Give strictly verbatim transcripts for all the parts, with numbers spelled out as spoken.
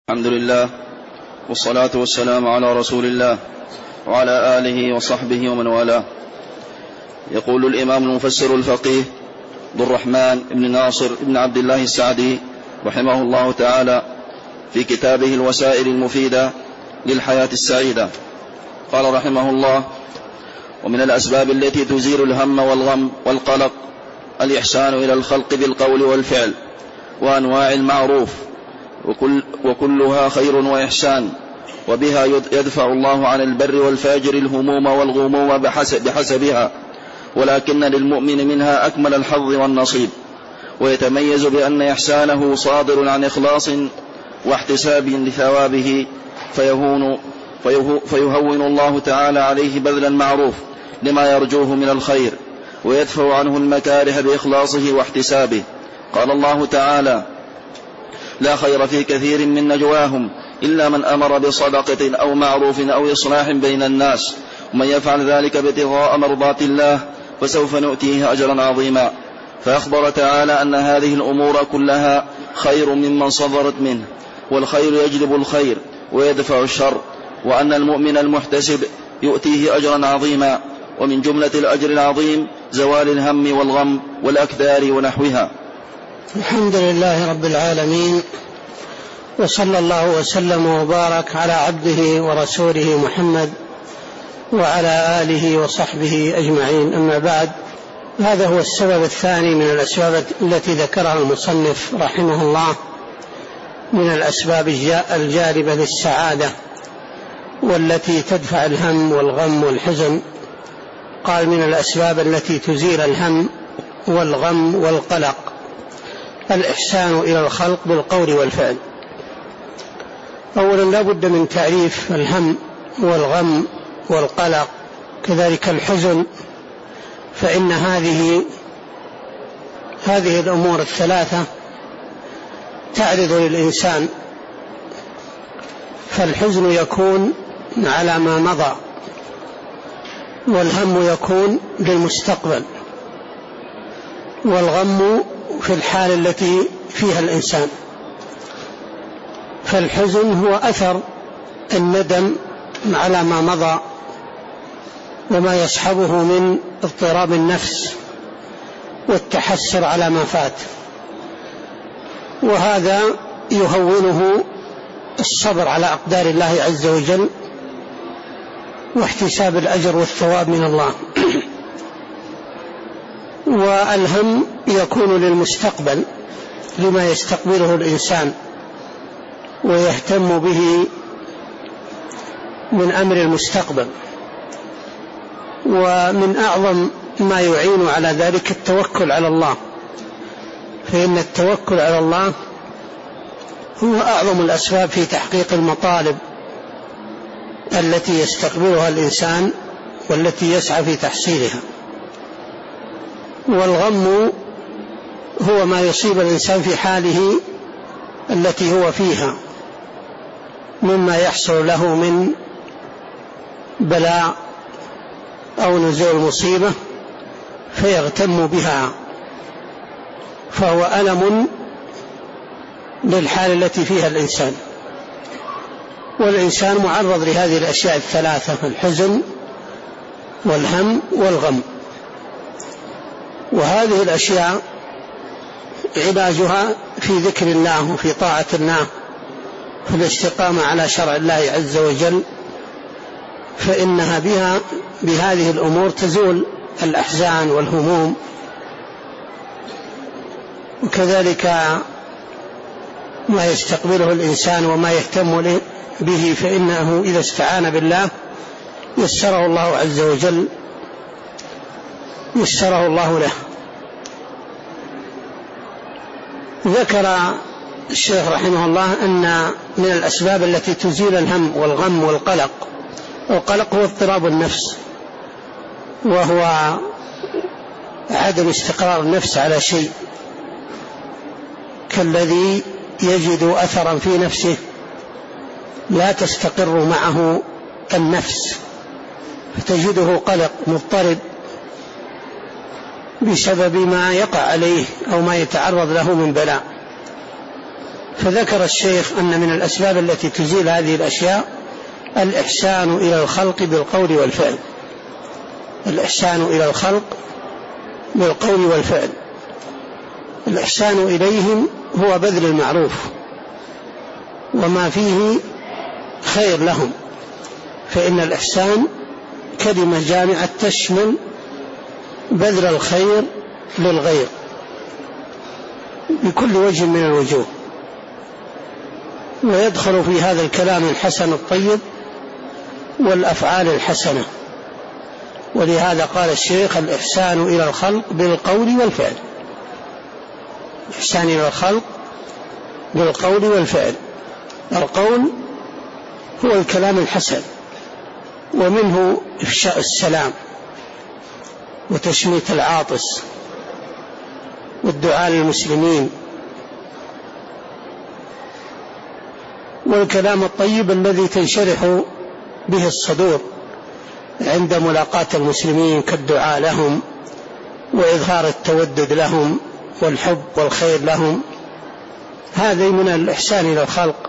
الحمد لله والصلاة والسلام على رسول الله وعلى آله وصحبه ومن والاه. يقول الإمام المفسر الفقيه عبد الرحمن بن ناصر بن عبد الله السعدي رحمه الله تعالى في كتابه الوسائل المفيدة للحياة السعيدة، قال رحمه الله: ومن الأسباب التي تزيل الهم والغم والقلق الإحسان إلى الخلق بالقول والفعل وأنواع المعروف، وكل وكلها خير وإحسان، وبها يدفع الله عن البر والفاجر الهموم والغموم بحسب بحسبها، ولكن للمؤمن منها أكمل الحظ والنصيب، ويتميز بأن إحسانه صادر عن إخلاص واحتساب لثوابه، فيهون فيهون الله تعالى عليه بذل المعروف لما يرجوه من الخير، ويدفع عنه المكاره بإخلاصه واحتسابه. قال الله تعالى: لا خير في كثير من نجواهم إلا من أمر بصدقة أو معروف أو إصلاح بين الناس، ومن يفعل ذلك ابتغاء مرضات الله فسوف نؤتيه أجرا عظيما. فأخبر تعالى أن هذه الأمور كلها خير ممن صدرت منه، والخير يجلب الخير ويدفع الشر، وأن المؤمن المحتسب يؤتيه أجرا عظيما، ومن جملة الأجر العظيم زوال الهم والغم والأكدار ونحوها. الحمد لله رب العالمين، وصلى الله وسلم وبارك على عبده ورسوله محمد وعلى آله وصحبه أجمعين. أما بعد، هذا هو السبب الثاني من الأسباب التي ذكرها المصنف رحمه الله من الأسباب الجالبة للسعادة والتي تدفع الهم والغم والحزن. قال: من الأسباب التي تزيل الهم والغم والقلق الإحسان إلى الخلق بالقول والفعل. أولا، لا بد من تعريف الهم والغم والقلق، كذلك الحزن، فإن هذه هذه الأمور الثلاثة تعرض للإنسان، فالحزن يكون على ما مضى، والهم يكون للمستقبل، والغم في الحال التي فيها الإنسان. فالحزن هو أثر الندم على ما مضى وما يصحبه من اضطراب النفس والتحسر على ما فات، وهذا يهونه الصبر على أقدار الله عز وجل واحتساب الأجر والثواب من الله. والهم يكون للمستقبل لما يستقبله الإنسان ويهتم به من أمر المستقبل. ومن أعظم ما يعين على ذلك التوكل على الله، فإن التوكل على الله هو أعظم الأسباب في تحقيق المطالب التي يستقبلها الإنسان والتي يسعى في تحصيلها. والغم هو ما يصيب الإنسان في حاله التي هو فيها مما يحصل له من بلاء أو نزول مصيبة فيغتم بها، فهو ألم للحال التي فيها الإنسان. والإنسان معرض لهذه الأشياء الثلاثة: الحزن والهم والغم. وهذه الأشياء علاجها في ذكر الله وفي طاعة الله، في الاستقامة على شرع الله عز وجل، فإنها بها بهذه الأمور تزول الأحزان والهموم. وكذلك ما يستقبله الإنسان وما يهتم به، فإنه إذا استعان بالله يسره الله عز وجل يسره الله له. ذكر الشيخ رحمه الله أن من الأسباب التي تزيل الهم والغم والقلق، والقلق هو اضطراب النفس، وهو عدم استقرار النفس على شيء، كالذي يجد أثرا في نفسه لا تستقر معه النفس، فتجده قلق مضطرب بسبب ما يقع عليه أو ما يتعرض له من بلاء. فذكر الشيخ أن من الأسباب التي تزيل هذه الأشياء الإحسان إلى الخلق بالقول والفعل. الإحسان إلى الخلق بالقول والفعل. الإحسان إليهم هو بذل المعروف وما فيه خير لهم، فإن الإحسان كلمة جامعة تشمل بذل الخير للغير بكل وجه من الوجوه، ويدخل في هذا الكلام الحسن الطيب والأفعال الحسنة. ولهذا قال الشيخ الإحسان إلى الخلق بالقول والفعل. الإحسان إلى الخلق بالقول والفعل. القول هو الكلام الحسن، ومنه إفشاء السلام وتشميت العاطس والدعاء للمسلمين، والكلام الطيب الذي تنشرح به الصدور عند ملاقاة المسلمين كالدعاء لهم وإظهار التودد لهم والحب والخير لهم. هذا من الإحسان إلى الخلق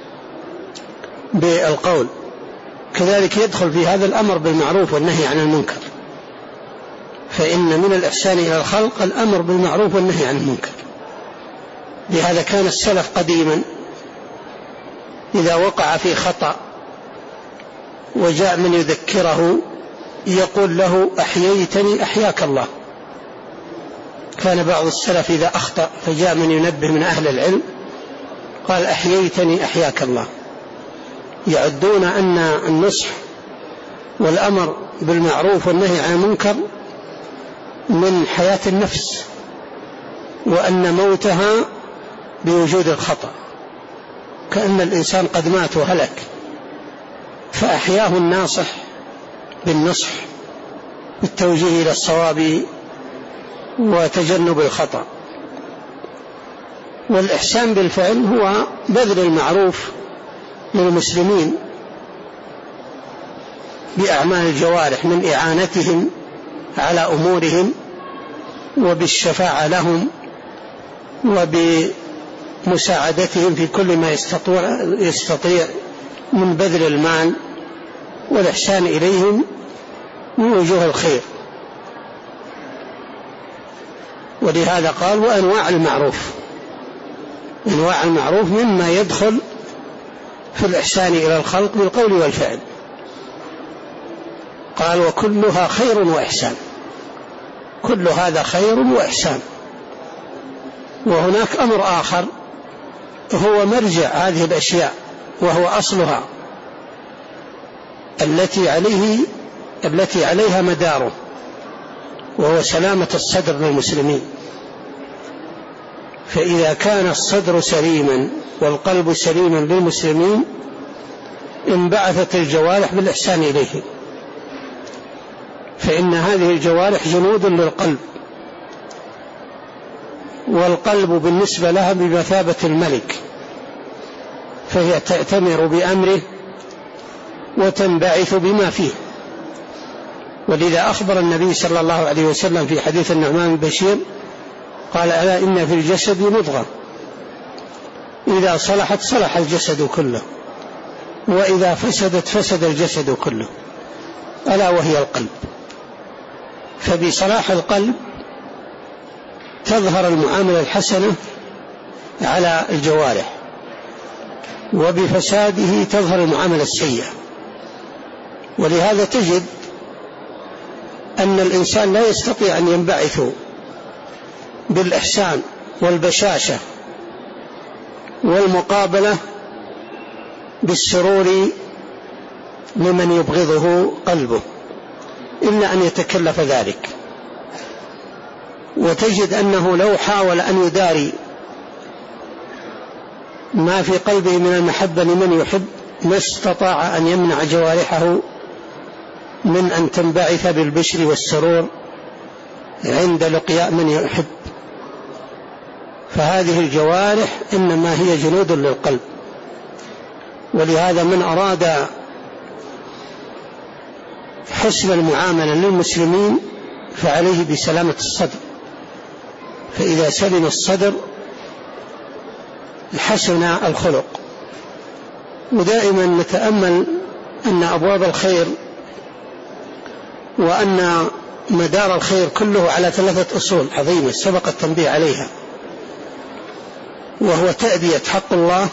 بالقول. كذلك يدخل في هذا الأمر بالمعروف والنهي عن المنكر، فإن من الإحسان إلى الخلق الأمر بالمعروف والنهي عن المنكر. لهذا كان السلف قديما إذا وقع في خطأ وجاء من يذكره يقول له أحييتني أحياك الله. كان بعض السلف إذا أخطأ فجاء من ينبه من أهل العلم قال أحييتني أحياك الله، يعدون أن النصح والأمر بالمعروف والنهي عن المنكر من حياة النفس، وأن موتها بوجود الخطأ، كأن الإنسان قد مات وهلك، فأحياه الناصح بالنصح بالتوجيه إلى الصواب وتجنب الخطأ. والإحسان بالفعل هو بذل المعروف للمسلمين بأعمال الجوارح من إعانتهم على أمورهم وبالشفاعة لهم وبمساعدتهم في كل ما يستطيع من بذل المال والإحسان إليهم من وجوه الخير. ولهذا قال وأنواع المعروف. أنواع المعروف مما يدخل في الإحسان إلى الخلق بالقول والفعل. قال وكلها خير وإحسان. كل هذا خير وإحسان. وهناك أمر آخر هو مرجع هذه الأشياء وهو أصلها التي عليه التي عليها مداره، وهو سلامة الصدر للمسلمين. فإذا كان الصدر سليما والقلب سليما للمسلمين انبعثت الجوارح بالإحسان إليه، فإن هذه الجوارح جنود للقلب، والقلب بالنسبة لها بمثابة الملك، فهي تأتمر بأمره وتنبعث بما فيه. ولذا أخبر النبي صلى الله عليه وسلم في حديث النعمان بن بشير قال ألا إن في الجسد مضغة إذا صلحت صلح الجسد كله وإذا فسدت فسد الجسد كله، ألا وهي القلب. فبصلاح القلب تظهر المعاملة الحسنة على الجوارح، وبفساده تظهر المعاملة السيئة. ولهذا تجد أن الإنسان لا يستطيع أن ينبعث بالإحسان والبشاشة والمقابلة بالسرور لمن يبغضه قلبه إلا أن يتكلف ذلك. وتجد أنه لو حاول أن يداري ما في قلبه من المحبة لمن يحب ما استطاع أن يمنع جوارحه من أن تنبعث بالبشر والسرور عند لقياء من يحب. فهذه الجوارح إنما هي جنود للقلب. ولهذا من أراد حسن المعاملة للمسلمين فعليه بسلامة الصدر، فإذا سلم الصدر حسن الخلق. ودائما نتأمل أن أبواب الخير وأن مدار الخير كله على ثلاثة أصول عظيمة سبق التنبيه عليها، وهو تأدية حق الله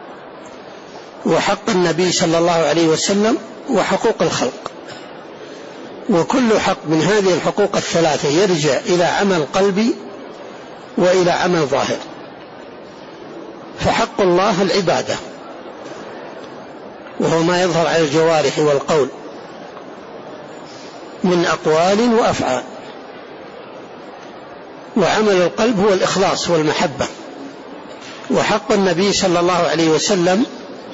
وحق النبي صلى الله عليه وسلم وحقوق الخلق. وكل حق من هذه الحقوق الثلاثة يرجع إلى عمل قلبي وإلى عمل ظاهر. فحق الله العبادة، وهو ما يظهر على الجوارح والقول من أقوال وأفعال. وعمل القلب هو الإخلاص والمحبة. وحق النبي صلى الله عليه وسلم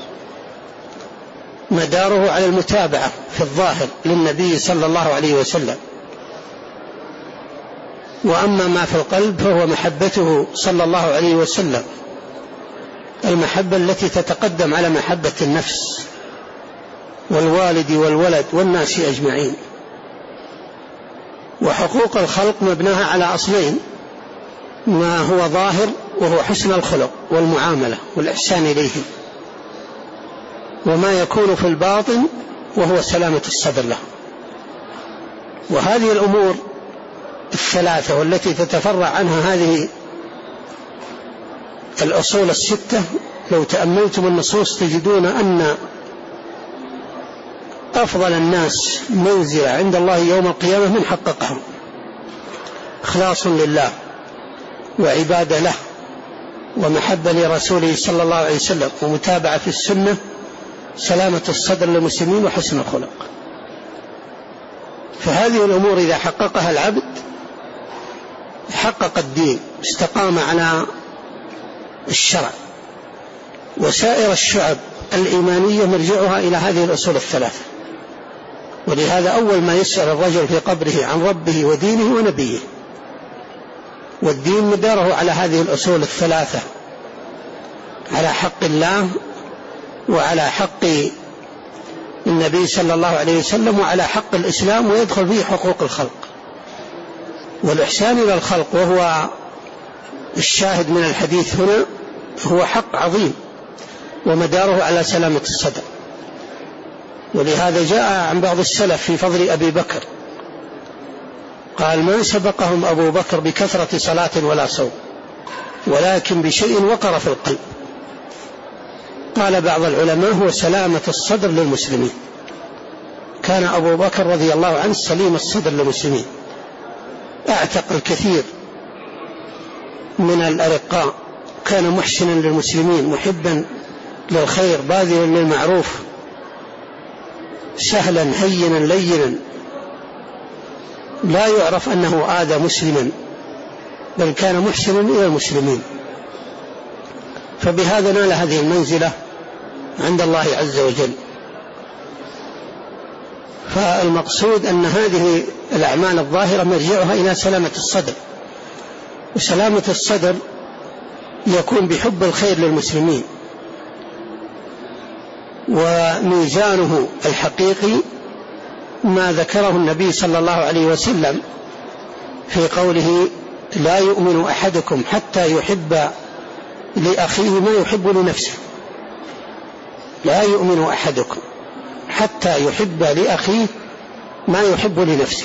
مداره على المتابعة في الظاهر للنبي صلى الله عليه وسلم. وأما ما في القلب فهو محبته صلى الله عليه وسلم، المحبة التي تتقدم على محبة النفس والوالد والولد والناس أجمعين. وحقوق الخلق مبناها على أصلين: ما هو ظاهر وهو حسن الخلق والمعاملة والإحسان إليهم، وما يكون في الباطن وهو سلامة الصدر له. وهذه الأمور الثلاثة والتي تتفرع عنها هذه الأصول الستة، لو تأملتم النصوص تجدون أن أفضل الناس منزلة عند الله يوم القيامة من حققهم: إخلاص لله وعبادة له ومحبة لرسوله صلى الله عليه وسلم ومتابعة في السنة، سلامة الصدر للمسلمين وحسن الخلق. فهذه الأمور إذا حققها العبد حقق الدين، استقام على الشرع. وسائر الشعب الإيمانية مرجعها إلى هذه الأصول الثلاثة. ولهذا أول ما يسأل الرجل في قبره عن ربه ودينه ونبيه. والدين مداره على هذه الأصول الثلاثة: على حق الله وعلى حق النبي صلى الله عليه وسلم وعلى حق الإسلام، ويدخل فيه حقوق الخلق. والإحسان إلى الخلق وهو الشاهد من الحديث هنا هو حق عظيم ومداره على سلامة الصدر. ولهذا جاء عن بعض السلف في فضل أبي بكر قال: ما سبقهم أبو بكر بكثرة صلاة ولا صوم، ولكن بشيء وقر في القلب. قال بعض العلماء: هو سلامة الصدر للمسلمين. كان أبو بكر رضي الله عنه سليم الصدر للمسلمين، اعتق الكثير من الأرقاء، كان محسنا للمسلمين، محبا للخير، باذلا للمعروف، سهلا هينا لينا، لا يعرف أنه آذى مسلما، بل كان محسنا إلى المسلمين. فبهذا نال هذه المنزلة عند الله عز وجل. فالمقصود أن هذه الأعمال الظاهرة مرجعها إلى سلامة الصدر. وسلامة الصدر يكون بحب الخير للمسلمين. وميزانه الحقيقي ما ذكره النبي صلى الله عليه وسلم في قوله: لا يؤمن أحدكم حتى يحب لأخيه ما يحب لنفسه. لا يؤمن أحدكم حتى يحب لأخيه ما يحب لنفسه.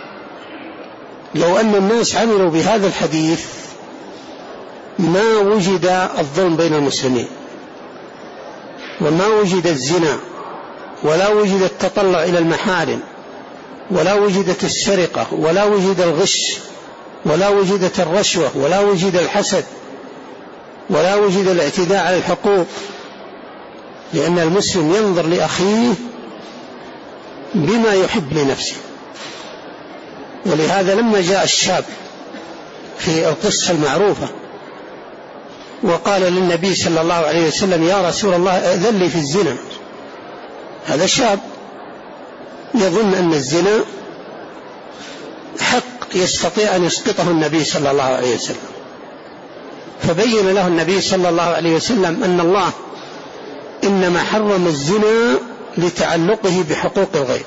لو أن الناس عملوا بهذا الحديث ما وجد الظلم بين المسلمين، وما وجد الزنا، ولا وجد التطلع إلى المحارم، ولا وجدت السرقة، ولا وجد الغش، ولا وجدت الرشوة، ولا وجد الحسد، ولا وجد الاعتداء على الحقوق. لأن المسلم ينظر لأخيه بما يحب لنفسه. ولهذا لما جاء الشاب في القصة المعروفة وقال للنبي صلى الله عليه وسلم: يا رسول الله أذن لي في الزنا، هذا شاب يظن أن الزنا حق يستطيع أن يسقطه النبي صلى الله عليه وسلم. فبين له النبي صلى الله عليه وسلم أن الله إنما حرم الزنا لتعلقه بحقوق الغير،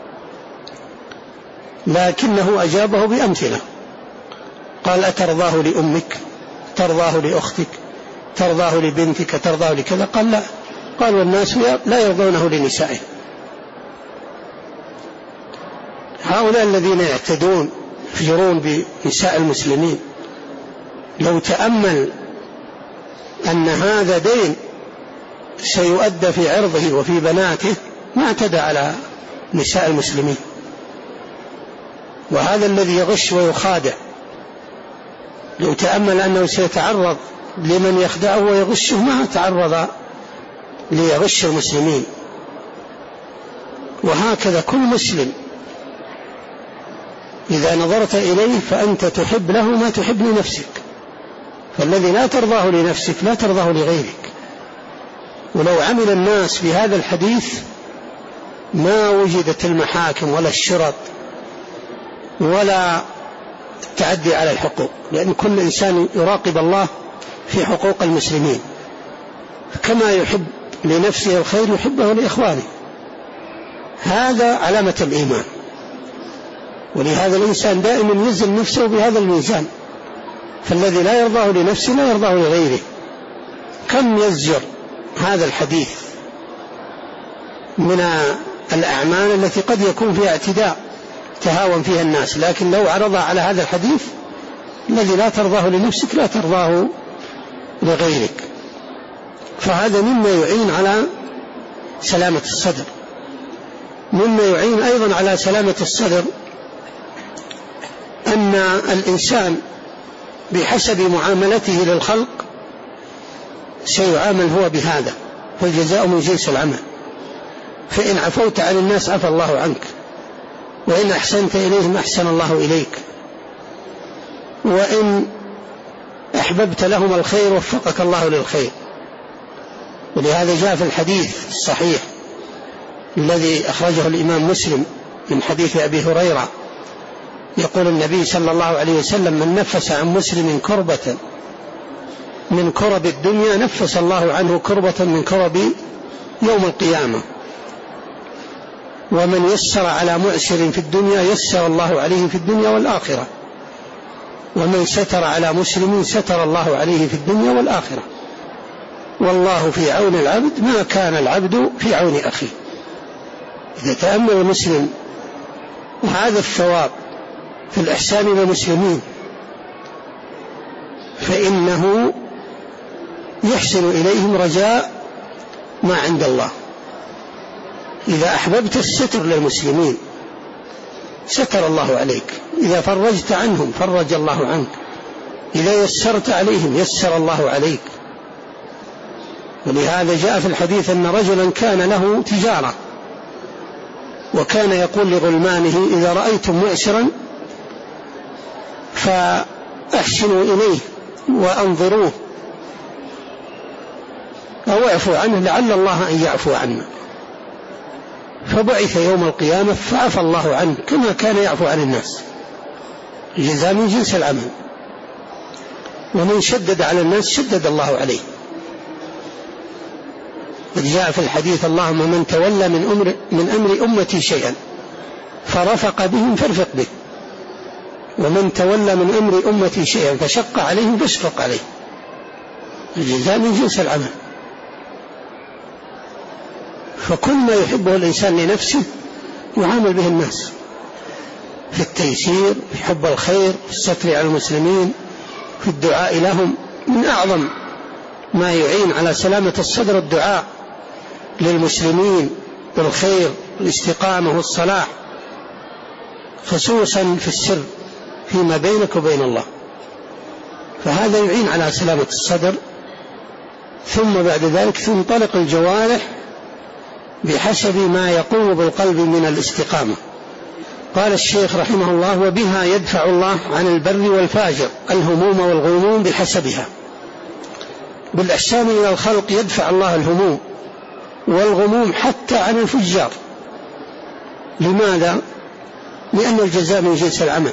لكنه أجابه بأمثلة. قال: أترضاه لأمك؟ ترضاه لأختك؟ ترضاه لبنتك ترضاه لكذا؟ قال لا، قال والناس لا يرضونه لنسائه. هؤلاء الذين يعتدون يفجرون بنساء المسلمين لو تأمل أن هذا دين سيؤدى في عرضه وفي بناته ما اعتدى على نساء المسلمين. وهذا الذي يغش ويخادع لو تأمل أنه سيتعرض لمن يخدعه ويغشه ما تعرض ليغش المسلمين. وهكذا كل مسلم إذا نظرت إليه فأنت تحب له ما تحب لنفسك، فالذي لا ترضاه لنفسك لا ترضاه لغيرك. ولو عمل الناس بهذا الحديث ما وجدت المحاكم ولا الشرط ولا التعدي على الحقوق، لأن كل إنسان يراقب الله في حقوق المسلمين، كما يحب لنفسه الخير يحبه لإخوانه. هذا علامة الإيمان. ولهذا الإنسان دائما يزن نفسه بهذا الميزان، فالذي لا يرضاه لنفسه لا يرضاه لغيره. كم يزجر هذا الحديث من الأعمال التي قد يكون فيها اعتداء تهاون فيها الناس، لكن لو عرض على هذا الحديث الذي لا ترضاه لنفسك لا ترضاه لغيرك. فهذا مما يعين على سلامة الصدر. مما يعين أيضا على سلامة الصدر أن الإنسان بحسب معاملته للخلق سيعامل هو بهذا، فالجزاء من جنس العمل. فإن عفوت عن الناس عفى الله عنك، وإن أحسنت إليهم أحسن الله إليك، وإن أحببت لهم الخير وفقك الله للخير. ولهذا جاء في الحديث الصحيح الذي أخرجه الإمام مسلم من حديث أبي هريرة يقول النبي صلى الله عليه وسلم: من نفس عن مسلم كربة من كرب الدنيا نفس الله عنه كربة من كرب يوم القيامة، ومن يسر على معسر في الدنيا يسر الله عليه في الدنيا والآخرة، ومن ستر على مسلم ستر الله عليه في الدنيا والآخرة، والله في عون العبد ما كان العبد في عون أخيه. إذا تأمل المسلم هذا الثواب في الإحسان إلى المسلمين فإنه يحسن إليهم رجاء ما عند الله. إذا أحببت الستر للمسلمين ستر الله عليك، إذا فرجت عنهم فرج الله عنك، إذا يسرت عليهم يسر الله عليك. ولهذا جاء في الحديث أن رجلا كان له تجارة وكان يقول لغلمانه: إذا رأيتم معسرا فأحسنوا إليه وأنظروه أو اعفوا عنه لعل الله أن يعفو عنا. فبعث يوم القيامة فعفى الله عنه كما كان يعفو عن الناس. الجزاء من جنس العمل. ومن شدد على الناس شدد الله عليه. قد جاء في الحديث: اللهم من تولى من أمر, من أمر أمتي شيئا فرفق بهم فارفق به، ومن تولى من أمر أمتي شيئا فشق عليهم فاشفق عليه. الجزاء من جنس العمل. فكل ما يحبه الإنسان لنفسه يعامل به الناس في التيسير، في حب الخير، في الستر على المسلمين، في الدعاء لهم. من أعظم ما يعين على سلامة الصدر الدعاء للمسلمين بالخير والاستقامة والصلاح، خصوصا في السر فيما بينك وبين الله. فهذا يعين على سلامة الصدر. ثم بعد ذلك تنطلق الجوارح بحسب ما يقوم بالقلب من الاستقامة. قال الشيخ رحمه الله: وبها يدفع الله عن البر والفاجر الهموم والغموم بحسبها. بالإحسان إلى الخلق يدفع الله الهموم والغموم حتى عن الفجار. لماذا؟ لأن الجزاء من جنس العمل.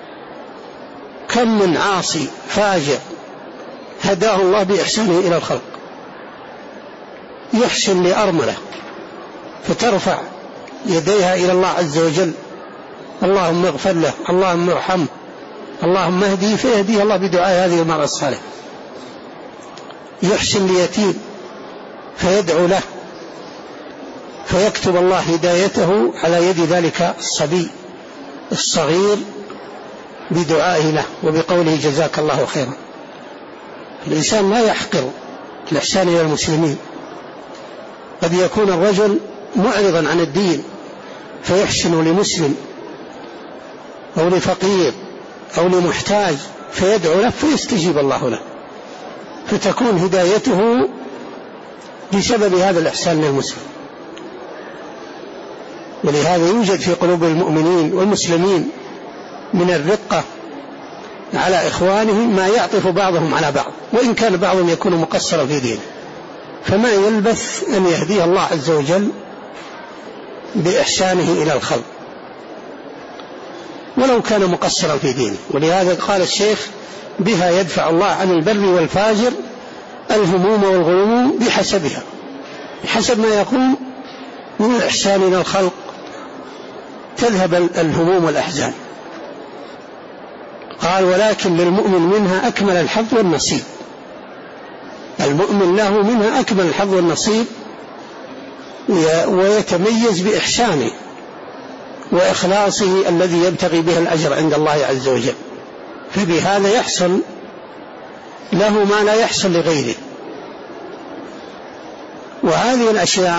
كم من عاصي فاجر هداه الله بإحسانه إلى الخلق، يحسن لأرملة فترفع يديها إلى الله عز وجل: اللهم اغفر له، اللهم ارحمه، اللهم اهديه، فيهديه الله بدعاء هذه المرأة الصالحة. يحسن ليتيم فيدعو له فيكتب الله هدايته على يد ذلك الصبي الصغير بدعائه له وبقوله جزاك الله خيرا. الإنسان لا يحقر الإحسان إلى المسلمين. قد يكون الرجل معرضا عن الدين فيحسن لمسلم أو لفقير أو لمحتاج فيدعو له فيستجيب الله له، فتكون هدايته بسبب هذا الإحسان للمسلم. ولهذا يوجد في قلوب المؤمنين والمسلمين من الرقة على إخوانهم ما يعطف بعضهم على بعض، وإن كان بعضهم يكون مقصرا في دينه، فما يلبث أن يهديه الله عز وجل بإحسانه إلى الخلق ولو كان مقصرا في دينه. ولهذا قال الشيخ بها يدفع الله عن البر والفاجر الهموم والغموم بحسبها، بحسب ما يكون من الإحسان إلى الخلق تذهب الهموم والأحزان. قال ولكن للمؤمن منها أكمل الحظ والنصيب، المؤمن له منها أكمل الحظ والنصيب ويتميز بإحسانه وإخلاصه الذي يبتغي به الأجر عند الله عز وجل، فبهذا يحصل له ما لا يحصل لغيره. وهذه الأشياء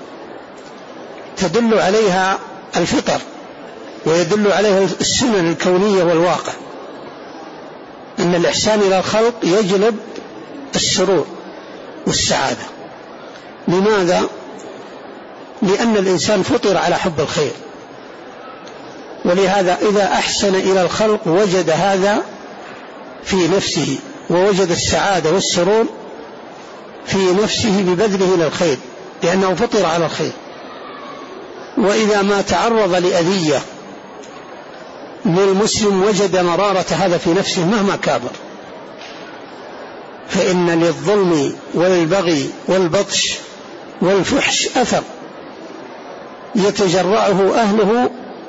تدل عليها الفطر ويدل عليها السنن الكونية والواقع، أن الإحسان إلى الخلق يجلب السرور والسعادة. لماذا؟ لأن الإنسان فطر على حب الخير، ولهذا إذا أحسن إلى الخلق وجد هذا في نفسه، ووجد السعادة والسرور في نفسه ببذله للخير لأنه فطر على الخير. وإذا ما تعرض لأذية من المسلم وجد مرارة هذا في نفسه مهما كابر، فإن للظلم وللبغي والبطش والفحش أثر يتجرعه أهله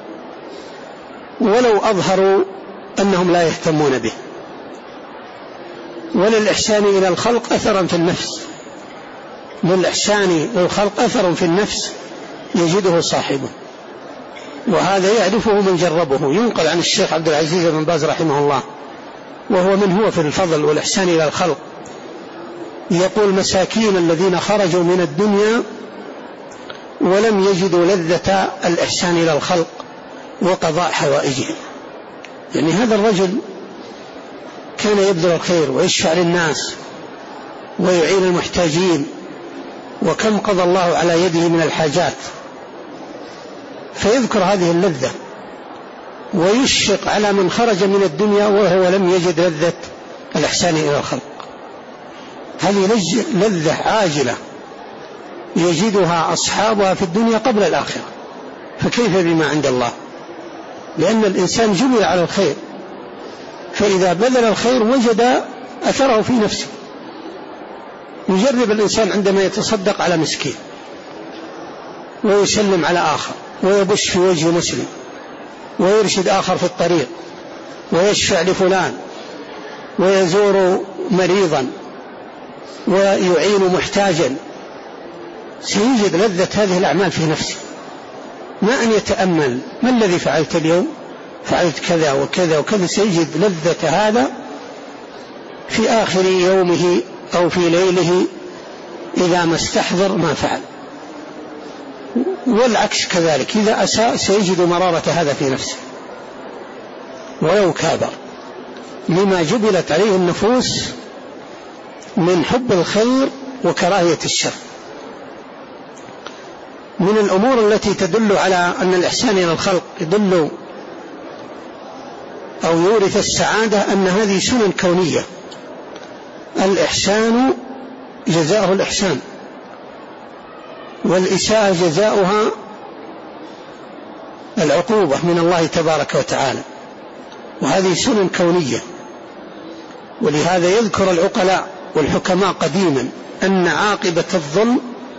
ولو أظهروا أنهم لا يهتمون به. وللإحسان إلى الخلق أثرا في النفس، للإحسان للخلق أثر في النفس يجده صاحبه، وهذا يعرفه من جربه. ينقل عن الشيخ عبد العزيز بن باز رحمه الله وهو من هو في الفضل والإحسان إلى الخلق، يقول مساكين الذين خرجوا من الدنيا ولم يجدوا لذة الإحسان إلى الخلق وقضاء حوائجهم. يعني هذا الرجل كان يبذل الخير ويشفع للناس ويعين المحتاجين، وكم قضى الله على يده من الحاجات، فيذكر هذه اللذة ويشفق على من خرج من الدنيا وهو لم يجد لذة الإحسان إلى الخلق. هذه لذة عاجلة يجدها أصحابها في الدنيا قبل الآخرة، فكيف بما عند الله؟ لأن الإنسان جبل على الخير، فإذا بذل الخير وجد أثره في نفسه. يجرب الإنسان عندما يتصدق على مسكين ويسلم على آخر ويبش في وجه مسلم ويرشد آخر في الطريق ويشفع لفلان ويزور مريضا ويعين محتاجا، سيجد لذة هذه الأعمال في نفسه، ما أن يتأمل ما الذي فعلت اليوم، فعلت كذا وكذا وكذا، سيجد لذة هذا في آخر يومه أو في ليله إذا ما استحضر ما فعل. والعكس كذلك، إذا أساء سيجد مرارة هذا في نفسه ولو كابر، لما جبلت عليه النفوس من حب الخير وكراهية الشر. من الأمور التي تدل على أن الإحسان إلى الخلق يدل أو يورث السعادة أن هذه سنن كونية. الإحسان جزاؤه الإحسان، والإساءة جزاؤها العقوبة من الله تبارك وتعالى، وهذه سنن كونية. ولهذا يذكر العقلاء والحكماء قديما أن عاقبة الظلم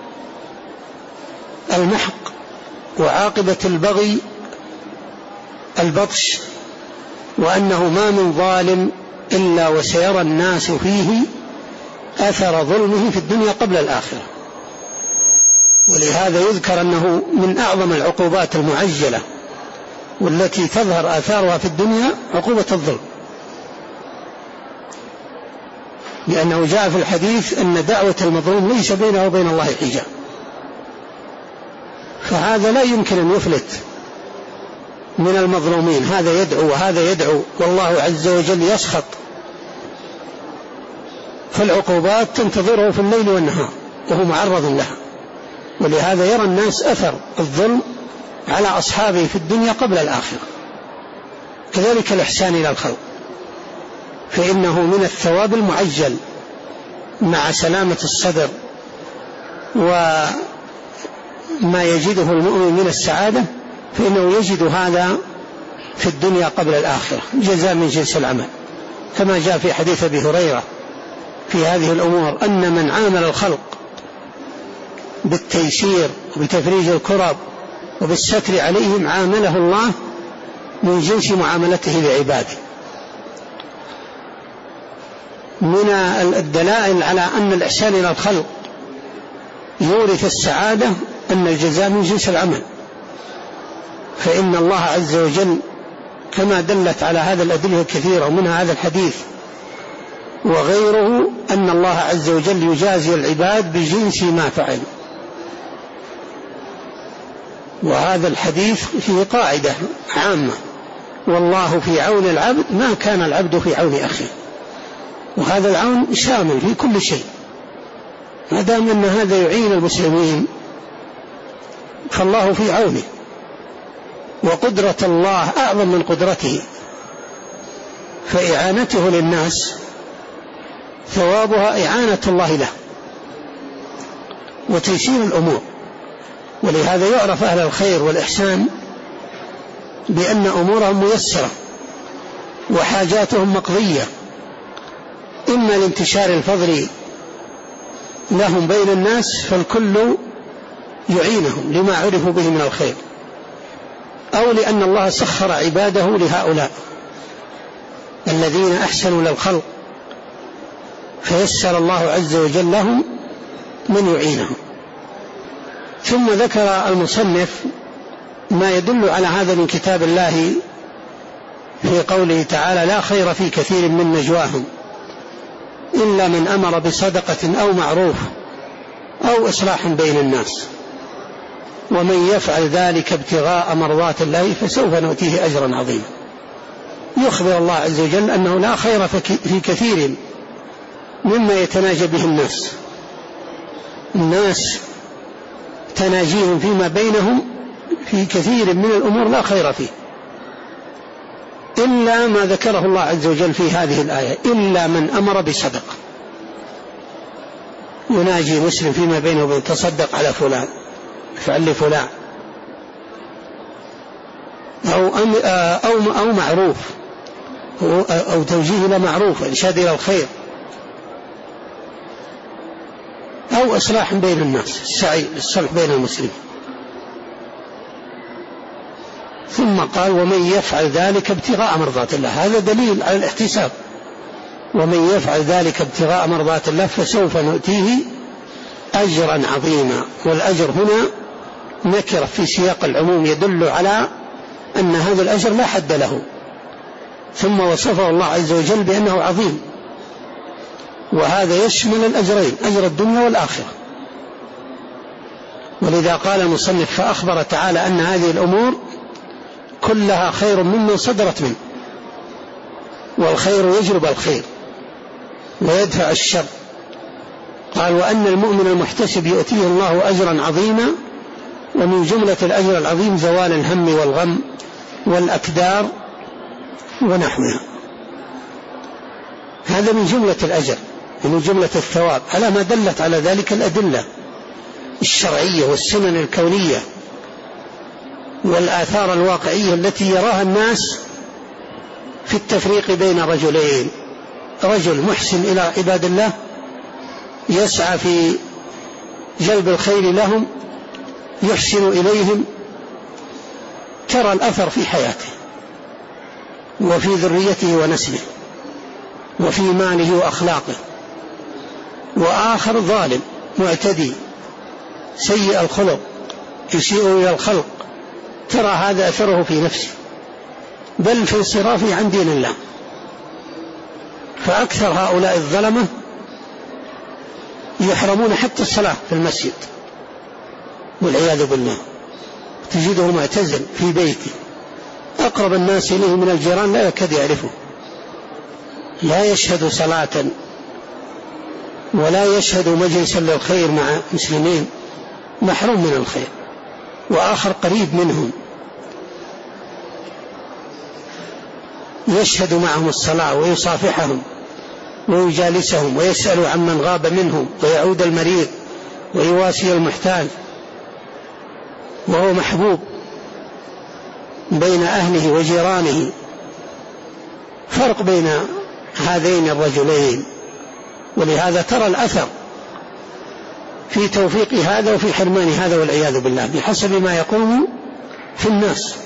المحق، وعاقبة البغي البطش، وأنه ما من ظالم إلا وسيرى الناس فيه أثر ظلمه في الدنيا قبل الآخرة. ولهذا يذكر أنه من أعظم العقوبات المعجلة والتي تظهر آثارها في الدنيا عقوبة الظلم، لأنه جاء في الحديث أن دعوة المظلوم ليس بينه وبين الله حجاب، فهذا لا يمكن أن يفلت من المظلومين، هذا يدعو وهذا يدعو والله عز وجل يسخط، فالعقوبات تنتظره في الليل والنهار وهو معرض لها. ولهذا يرى الناس أثر الظلم على أصحابه في الدنيا قبل الآخرة. كذلك الإحسان إلى الخلق، فإنه من الثواب المعجل مع سلامة الصدر وما يجده المؤمن من السعادة، فإنه يجد هذا في الدنيا قبل الآخرة، جزاء من جنس العمل، كما جاء في حديث أبي هريرة في هذه الأمور أن من عامل الخلق بالتيسير وبتفريج الكرب وبالستر عليهم عامله الله من جنس معاملته لعباده. من الدلائل على أن الإحسان إلى الخلق يورث السعادة أن الجزاء من جنس العمل، فإن الله عز وجل كما دلت على هذا الأدلة الكثيرة ومنها هذا الحديث وغيره أن الله عز وجل يجازي العباد بجنس ما فعل. وهذا الحديث فيه قاعدة عامة: والله في عون العبد ما كان العبد في عون أخيه. وهذا العون شامل في كل شيء، ما دام أن هذا يعين المسلمين فالله في عونه، وقدرة الله أعظم من قدرته، فإعانته للناس ثوابها إعانة الله له وتيسير الأمور. ولهذا يعرف أهل الخير والإحسان بأن أمورهم ميسرة وحاجاتهم مقضية، إما لانتشار الفضل لهم بين الناس فالكل يعينهم لما عرفوا به من الخير، أو لأن الله سخر عباده لهؤلاء الذين أحسنوا للخلق فيسر الله عز وجل لهم من يعينهم. ثم ذكر المصنف ما يدل على هذا من كتاب الله في قوله تعالى: لا خير في كثير من نجواهم إلا من أمر بصدقة أو معروف أو إصلاح بين الناس ومن يفعل ذلك ابتغاء مرضات الله فسوف نؤتيه أجرا عظيما. يخبر الله عز وجل أنه لا خير في كثير مما يتناجى به الناس الناس تناجيهم فيما بينهم في كثير من الأمور لا خير فيه إلا ما ذكره الله عز وجل في هذه الآية: إلا من أمر بصدقة. يناجي مسلم فيما بينه وبين: تصدق على فلان، افعل لفلان، أو, أو, أو معروف أو توجيه إلى معروف، إرشاد إلى الخير، أو إصلاح بين الناس، السعي للصلح بين المسلمين. ثم قال: ومن يفعل ذلك ابتغاء مرضات الله. هذا دليل على الاحتساب: ومن يفعل ذلك ابتغاء مرضات الله فسوف نؤتيه أجرا عظيما. والأجر هنا نكرة في سياق العموم يدل على أن هذا الأجر لا حد له، ثم وصفه الله عز وجل بأنه عظيم، وهذا يشمل الأجرين: أجر الدنيا والآخرة. ولذا قال المصنف: فأخبر تعالى أن هذه الأمور كلها خير ممن صدرت منه، والخير يجلب الخير ويدفع الشر. قال: وأن المؤمن المحتسب يؤتيه الله أجرا عظيما، ومن جملة الأجر العظيم زوال الهم والغم والأكدار ونحوها. هذا من جملة الأجر، من جملة الثواب، على ما دلت على ذلك الأدلة الشرعية والسنن الكونية والآثار الواقعية التي يراها الناس في التفريق بين رجلين: رجل محسن إلى عباد الله يسعى في جلب الخير لهم، يحسن إليهم، ترى الأثر في حياته وفي ذريته ونسله وفي ماله وأخلاقه. وآخر ظالم معتدي سيء الخلق يسيء إلى الخلق، ترى هذا أثره في نفسه بل في انصرافه عن دين الله. فأكثر هؤلاء الظلمة يحرمون حتى الصلاة في المسجد والعياذ بالله، تجده معتزل في بيته، أقرب الناس إليه من الجيران لا يكاد يعرفه، لا يشهد صلاة ولا يشهد مجلسا للخير مع مسلمين، محروم من الخير. وآخر قريب منهم يشهد معهم الصلاة ويصافحهم ويجالسهم ويسأل عمن غاب منهم ويعود المريض ويواسي المحتاج، وهو محبوب بين أهله وجيرانه. فرق بين هذين الرجلين، ولهذا ترى الأثر في توفيق هذا وفي حرمان هذا والعياذ بالله بحسب ما يقوم في الناس.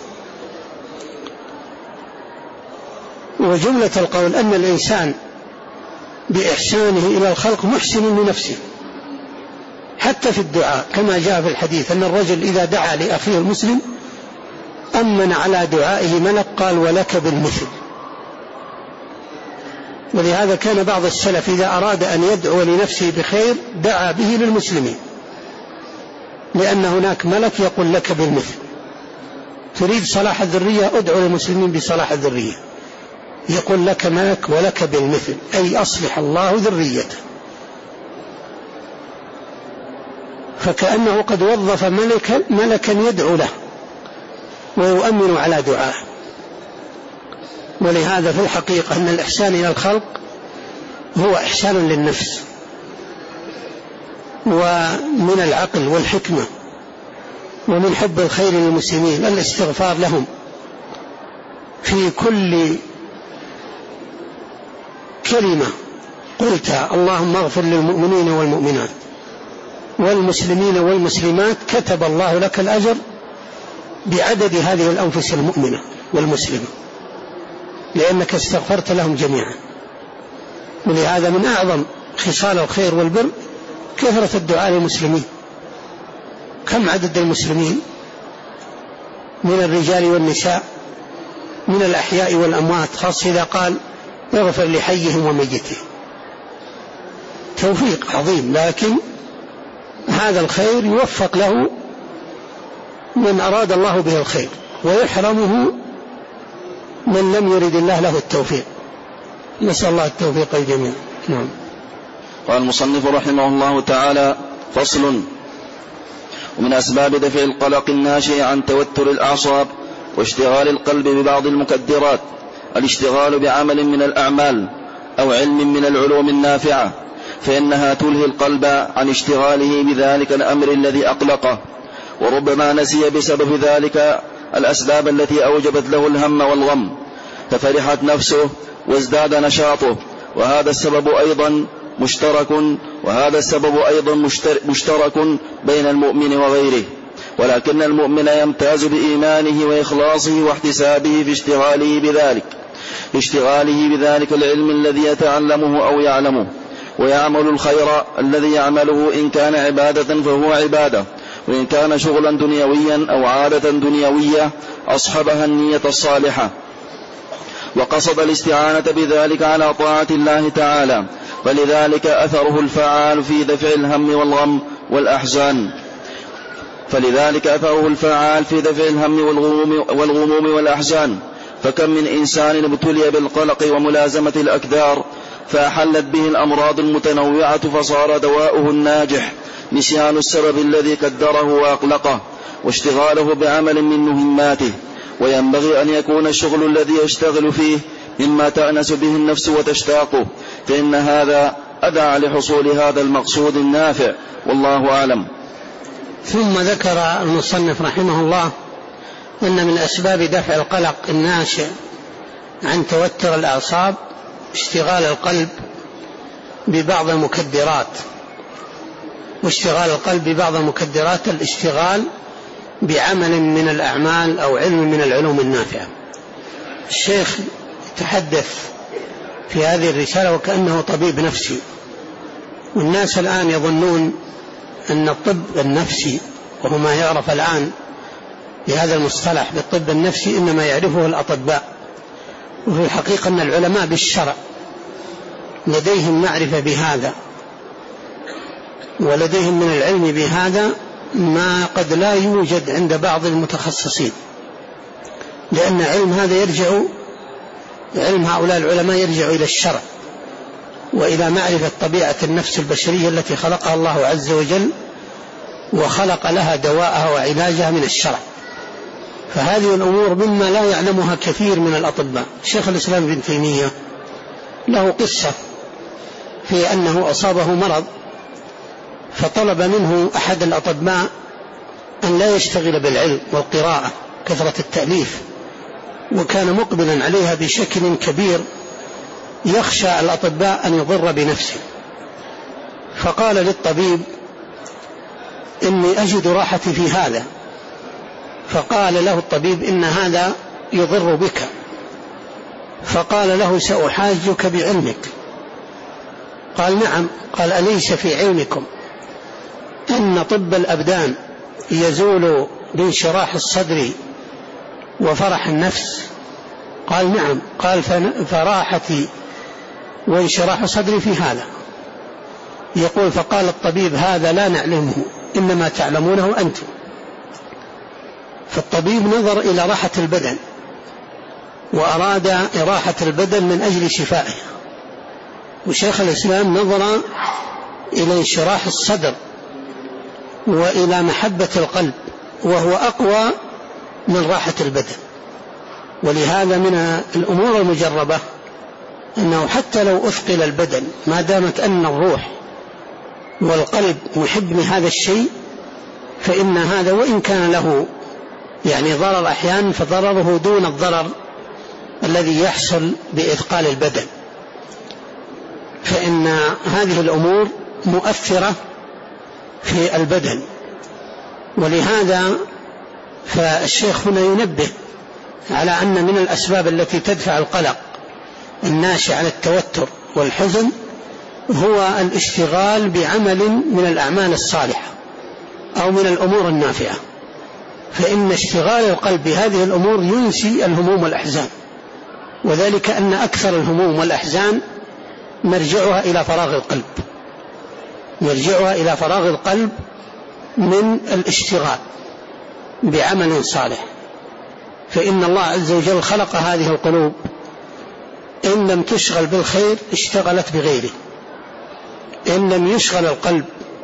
وجملة القول أن الإنسان بإحسانه إلى الخلق محسن لنفسه حتى في الدعاء، كما جاء في الحديث أن الرجل إذا دعا لأخيه المسلم أمن على دعائه ملك قال ولك بالمثل. ولهذا كان بعض السلف إذا أراد أن يدعو لنفسه بخير دعا به للمسلمين، لأن هناك ملك يقول لك بالمثل. تريد صلاح الذرية ادعو للمسلمين بصلاح الذرية، يقول لك ملك ولك بالمثل، أي أصلح الله ذريته. فكأنه قد وظف ملكا, ملكا يدعو له ويؤمن على دعائه. ولهذا في الحقيقة أن الإحسان إلى الخلق هو إحسان للنفس، ومن العقل والحكمة ومن حب الخير للمسلمين الاستغفار لهم في كل كلمة قلتها. اللهم اغفر للمؤمنين والمؤمنات والمسلمين والمسلمات كتب الله لك الأجر بعدد هذه الأنفس المؤمنة والمسلمة، لأنك استغفرت لهم جميعا. ولهذا من أعظم خصال الخير والبر كثرة الدعاء للمسلمين. كم عدد المسلمين من الرجال والنساء من الأحياء والأموات، خاصة إذا قال يغفر لحيهم وميتهم، توفيق عظيم. لكن هذا الخير يوفق له من أراد الله به الخير، ويحرمه من لم يرد الله له التوفيق. نسأل الله التوفيق الجميع. نعم. قال المصنف رحمه الله تعالى: فصل. ومن أسباب دفع القلق الناشئ عن توتر الأعصاب واشتغال القلب ببعض المكدرات الاشتغال بعمل من الأعمال أو علم من العلوم النافعة، فإنها تلهي القلب عن اشتغاله بذلك الأمر الذي أقلقه، وربما نسي بسبب ذلك الأسباب التي أوجبت له الهم والغم، ففرحت نفسه وازداد نشاطه. وهذا السبب أيضا مشترك وهذا السبب أيضا مشترك بين المؤمن وغيره، ولكن المؤمن يمتاز بإيمانه وإخلاصه واحتسابه في اشتغاله بذلك اشتغاله بذلك العلم الذي يتعلمه أو يعلمه، ويعمل الخير الذي يعمله، إن كان عبادة فهو عبادة، وإن كان شغلا دنيويا أو عادة دنيوية أصحبها النية الصالحة، وقصد الاستعانة بذلك على طاعة الله تعالى، فلذلك أثره الفعال في دفع الهم والغم والأحزان فلذلك أثره الفعال في دفع الهم والغموم, والغموم والأحزان. فكم من إنسان ابتلي بالقلق وملازمة الأكدار فأحلت به الأمراض المتنوعة، فصار دواؤه الناجح نسيان السبب الذي كدره وأقلقه واشتغاله بعمل من مهماته. وينبغي أن يكون الشغل الذي يشتغل فيه مما تأنس به النفس وتشتاقه، فإن هذا أدعى لحصول هذا المقصود النافع، والله أعلم. ثم ذكر المصنف رحمه الله أن من أسباب دفع القلق الناشئ عن توتر الأعصاب اشتغال القلب ببعض المكدرات واشتغال القلب ببعض المكدرات الاشتغال بعمل من الأعمال أو علم من العلوم النافعة. الشيخ يتحدث في هذه الرسالة وكأنه طبيب نفسي، والناس الآن يظنون أن الطب النفسي، وهو ما يعرف الآن بهذا المصطلح بالطب النفسي، إنما يعرفه الأطباء، وفي الحقيقة أن العلماء بالشرع لديهم معرفة بهذا، ولديهم من العلم بهذا ما قد لا يوجد عند بعض المتخصصين، لأن علم هذا يرجع علم هؤلاء العلماء يرجع إلى الشرع وإلى معرفة طبيعة النفس البشرية التي خلقها الله عز وجل، وخلق لها دواءها وعلاجها من الشرع. فهذه الأمور مما لا يعلمها كثير من الأطباء. شيخ الإسلام ابن تيمية له قصة في أنه أصابه مرض، فطلب منه أحد الأطباء أن لا يشتغل بالعلم والقراءة كثرة التأليف، وكان مقبلا عليها بشكل كبير يخشى الأطباء أن يضر بنفسه. فقال للطبيب: إني أجد راحتي في هذا. فقال له الطبيب: إن هذا يضر بك. فقال له: سأحاجك بعلمك. قال: نعم. قال: أليس في علمكم أن طب الأبدان يزول بانشراح الصدر وفرح النفس؟ قال: نعم. قال: فراحتي وانشراح صدري في هذا. يقول: فقال الطبيب: هذا لا نعلمه، إنما تعلمونه أنتم. فالطبيب نظر إلى راحة البدن وأراد إراحة البدن من أجل شفائه، وشيخ الإسلام نظر إلى انشراح الصدر وإلى محبة القلب، وهو أقوى من راحة البدن. ولهذا من الأمور المجربة أنه حتى لو أثقل البدن، ما دامت أن الروح والقلب محب لهذا الشيء، فإن هذا وإن كان له يعني ضرر أحيانا، فضرره دون الضرر الذي يحصل بإثقال البدن. فإن هذه الأمور مؤثرة في البدن. ولهذا فالشيخ هنا ينبه على أن من الأسباب التي تدفع القلق الناشئ عن التوتر والحزن هو الاشتغال بعمل من الأعمال الصالحة أو من الأمور النافعة، فإن اشتغال القلب بهذه الأمور ينسي الهموم والأحزان، وذلك أن أكثر الهموم والأحزان مرجعها إلى فراغ القلب، مرجعها إلى فراغ القلب من الاشتغال بعمل صالح. فإن الله عز وجل خلق هذه القلوب إن لم تشغل بالخير اشتغلت بغيره، إن لم يشغل القلب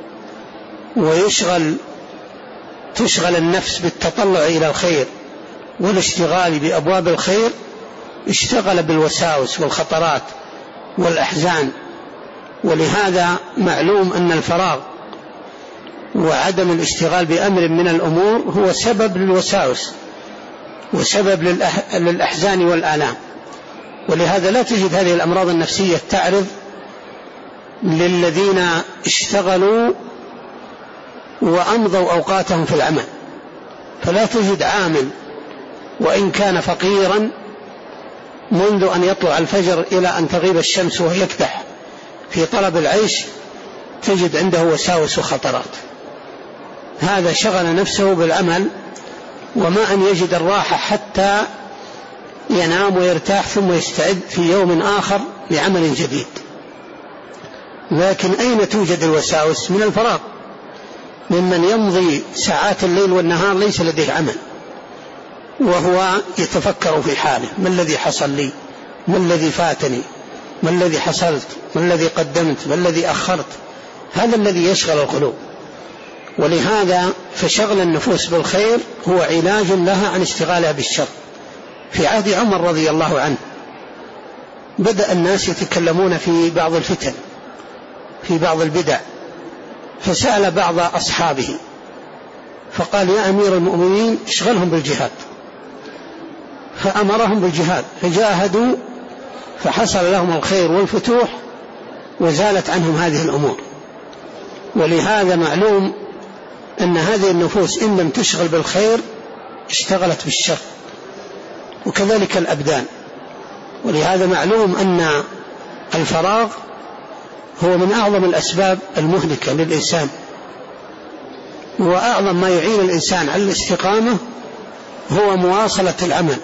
ويشغل تشغل النفس بالتطلع إلى الخير والاشتغال بأبواب الخير اشتغل بالوساوس والخطرات والأحزان. ولهذا معلوم أن الفراغ وعدم الاشتغال بأمر من الأمور هو سبب للوساوس وسبب للأحزان والآلام. ولهذا لا تجد هذه الأمراض النفسية تعرض للذين اشتغلوا وأمضوا أوقاتهم في العمل، فلا تجد عامل وإن كان فقيرا منذ أن يطلع الفجر إلى أن تغيب الشمس وهو يكدح في طلب العيش تجد عنده وساوس وخطرات. هذا شغل نفسه بالعمل، وما أن يجد الراحة حتى ينام ويرتاح ثم يستعد في يوم آخر لعمل جديد. لكن أين توجد الوساوس؟ من الفراغ، ممن يمضي ساعات الليل والنهار ليس لديه عمل وهو يتفكر في حاله: ما الذي حصل لي؟ ما الذي فاتني؟ ما الذي حصلت؟ ما الذي قدمت؟ ما الذي أخرت؟ هذا الذي يشغل القلوب. ولهذا فشغل النفوس بالخير هو علاج لها عن اشتغالها بالشر. في عهد عمر رضي الله عنه بدأ الناس يتكلمون في بعض الفتن، في بعض البدع، فسأل بعض أصحابه فقال: يا أمير المؤمنين اشغلهم بالجهاد. فأمرهم بالجهاد فجاهدوا فحصل لهم الخير والفتوح وزالت عنهم هذه الأمور. ولهذا معلوم أن هذه النفوس إن لم تشغل بالخير اشتغلت بالشر، وكذلك الأبدان. ولهذا معلوم أن الفراغ هو من أعظم الأسباب المهلكة للإنسان، وأعظم ما يعين الإنسان على الاستقامة هو مواصلة العمل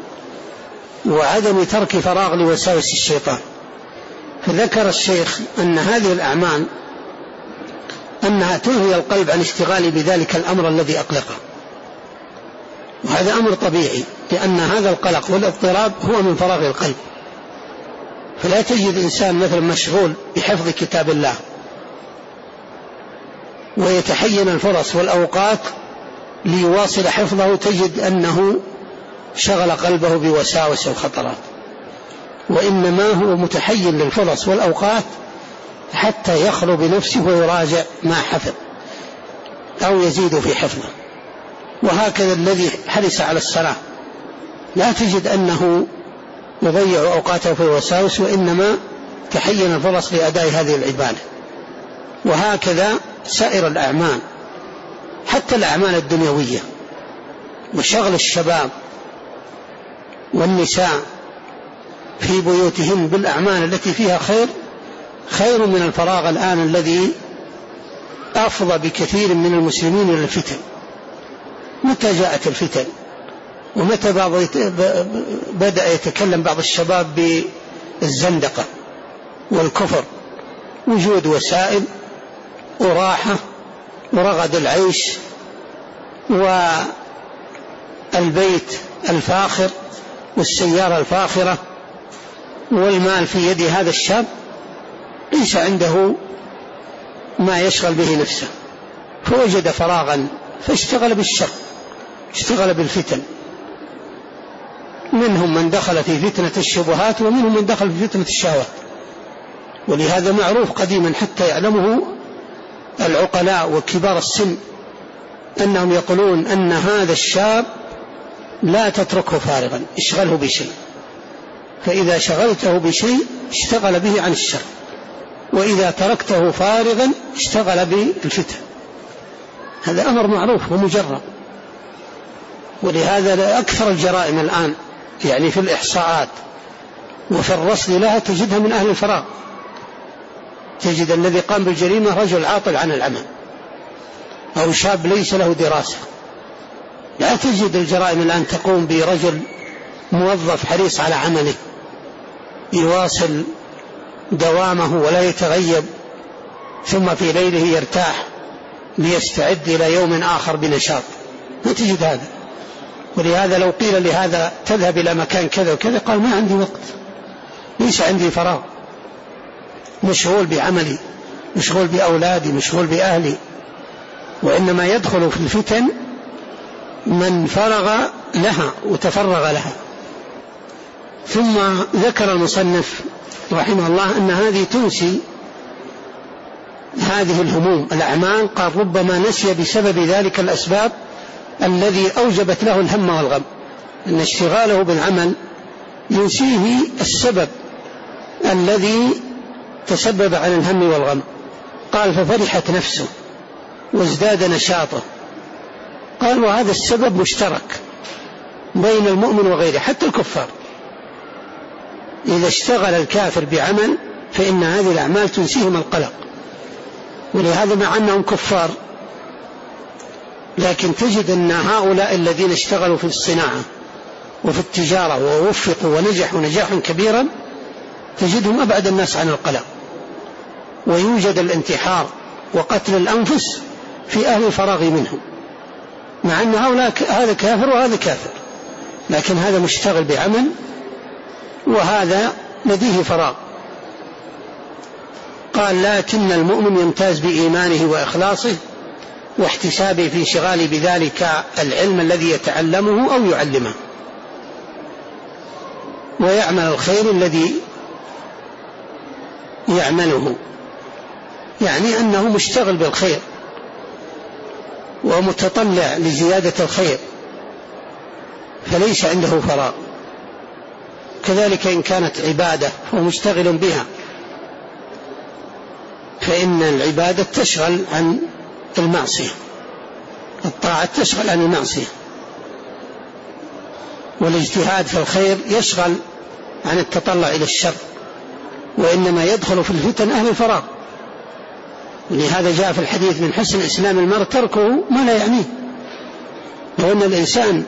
وعدم ترك فراغ لوساوس الشيطان. فذكر الشيخ أن هذه الأعمال أنها تلهي القلب عن اشتغال بذلك الأمر الذي أقلقه، وهذا أمر طبيعي، لأن هذا القلق والاضطراب هو من فراغ القلب. فلا تجد إنسان مثلا مشغول بحفظ كتاب الله ويتحين الفرص والأوقات ليواصل حفظه، تجد أنه شغل قلبه بوساوس وخطرات، وإنما هو متحين للفرص والأوقات حتى يخلو بنفسه ويراجع ما حفظ أو يزيد في حفظه. وهكذا الذي حرص على الصلاة لا تجد أنه يضيع أوقاته في الوساوس، وإنما تحين الفرص لأداء هذه العبادة. وهكذا سائر الأعمال، حتى الأعمال الدنيوية، وشغل الشباب والنساء في بيوتهم بالأعمال التي فيها خير خير من الفراغ الآن الذي أفضى بكثير من المسلمين إلى الفتن. متى جاءت الفتن؟ ومتى بعض بدأ يتكلم بعض الشباب بالزندقة والكفر؟ وجود وسائل وراحة ورغد العيش والبيت الفاخر والسيارة الفاخرة والمال في يد هذا الشاب، ليس عنده ما يشغل به نفسه، فوجد فراغا فاشتغل بالشر، اشتغل بالفتن. منهم من دخل في فتنة الشبهات، ومنهم من دخل في فتنة الشهوات. ولهذا معروف قديما حتى يعلمه العقلاء وكبار السن أنهم يقولون أن هذا الشاب لا تتركه فارغا، اشغله بشيء، فإذا شغلته بشيء اشتغل به عن الشر، وإذا تركته فارغا اشتغل بالفتن. هذا أمر معروف ومجرب. ولهذا أكثر الجرائم الآن يعني في الإحصاءات وفي الرصد لها تجدها من أهل الفراغ. تجد الذي قام بالجريمة رجل عاطل عن العمل أو شاب ليس له دراسة. لا تجد الجرائم الآن تقوم برجل موظف حريص على عمله يواصل دوامه ولا يتغيب، ثم في ليله يرتاح ليستعد إلى يوم آخر بنشاط. ما تجد هذا. ولهذا لو قيل لهذا تذهب إلى مكان كذا وكذا قال ما عندي وقت، ليس عندي فراغ، مشغول بعملي، مشغول بأولادي، مشغول بأهلي. وإنما يدخل في الفتن من فرغ لها وتفرغ لها. ثم ذكر المصنف رحمه الله أن هذه تنسي هذه الهموم الأعمال، قال ربما نسي بسبب ذلك الأسباب الذي أوجبت له الهم والغم، أن اشتغاله بالعمل ينسيه السبب الذي تسبب عن الهم والغم. قال ففرحت نفسه وازداد نشاطه. قال وهذا السبب مشترك بين المؤمن وغيره حتى الكفار. إذا اشتغل الكافر بعمل فإن هذه الأعمال تنسيهم القلق. ولهذا مع أنهم كفار لكن تجد أن هؤلاء الذين اشتغلوا في الصناعة وفي التجارة ووفقوا ونجحوا نجاحا كبيرا تجدهم أبعد الناس عن القلق. ويوجد الانتحار وقتل الأنفس في أهل الفراغ منهم، مع أن هؤلاء هذا كافر وهذا كافر، لكن هذا مشتغل بعمل وهذا لديه فراغ. قال لكن المؤمن يمتاز بإيمانه وإخلاصه واحتسابه في انشغاله بذلك العلم الذي يتعلمه أو يعلمه، ويعمل الخير الذي يعمله، يعني أنه مشتغل بالخير ومتطلع لزيادة الخير فليس عنده فراغ. كذلك إن كانت عبادة هو مشتغل بها، فإن العبادة تشغل عن المعصية، الطاعة تشغل عن المعصية، والاجتهاد في الخير يشغل عن التطلع إلى الشر. وإنما يدخل في الفتن أهل الفراغ. ولهذا جاء في الحديث من حسن إسلام المرء تركه ما لا يعنيه. لو أن الإنسان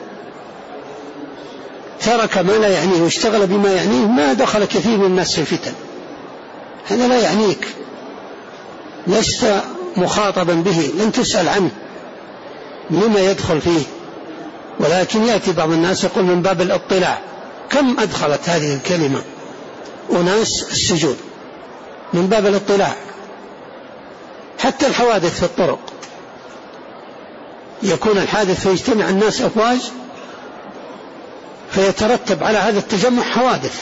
ترك ما لا يعنيه واشتغل بما يعنيه ما دخل كثير من الناس في الفتن. هذا لا يعنيك، لست مخاطبا به، لن تسأل عنه لما يدخل فيه. ولكن يأتي بعض الناس يقول من باب الاطلاع. كم أدخلت هذه الكلمة أناس السجود من باب الاطلاع. حتى الحوادث في الطرق، يكون الحادث فيجتمع الناس أفواج فيترتب على هذا التجمع حوادث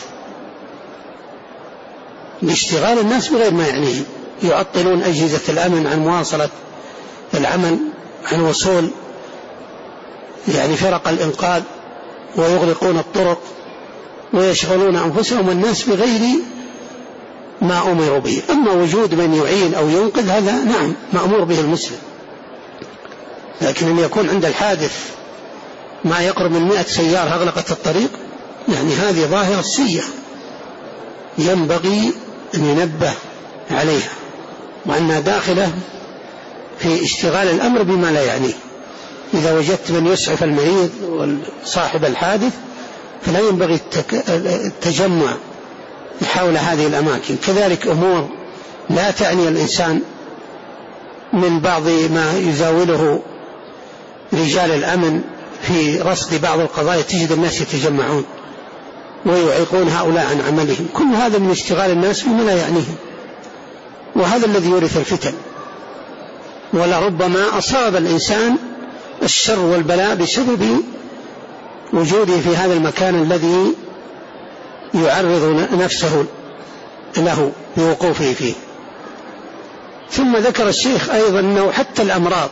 لاشتغال الناس بغير ما يعنيهم. يعطلون أجهزة الأمن عن مواصلة العمل، عن وصول يعني فرق الإنقاذ، ويغلقون الطرق ويشغلون أنفسهم الناس بغير ما أمروا به. أما وجود من يعين أو ينقذ هذا نعم مأمور به المسلم، لكن أن يكون عند الحادث ما يقرب من مئة سيارة أغلقت الطريق، يعني هذه ظاهرة سيئة ينبغي أن ينبه عليها، وأنها داخلة في اشتغال الأمر بما لا يعنيه. إذا وجدت من يسعف المريض وصاحب الحادث فلا ينبغي التجمع حول هذه الأماكن. كذلك أمور لا تعني الإنسان من بعض ما يزاوله رجال الأمن في رصد بعض القضايا، تجد الناس يتجمعون ويعيقون هؤلاء عن عملهم. كل هذا من اشتغال الناس بما لا يعنيهم، وهذا الذي يورث الفتن. ولربما أصاب الإنسان الشر والبلاء بسبب وجوده في هذا المكان الذي يعرض نفسه له بوقوفه فيه. ثم ذكر الشيخ أيضا أنه حتى الأمراض،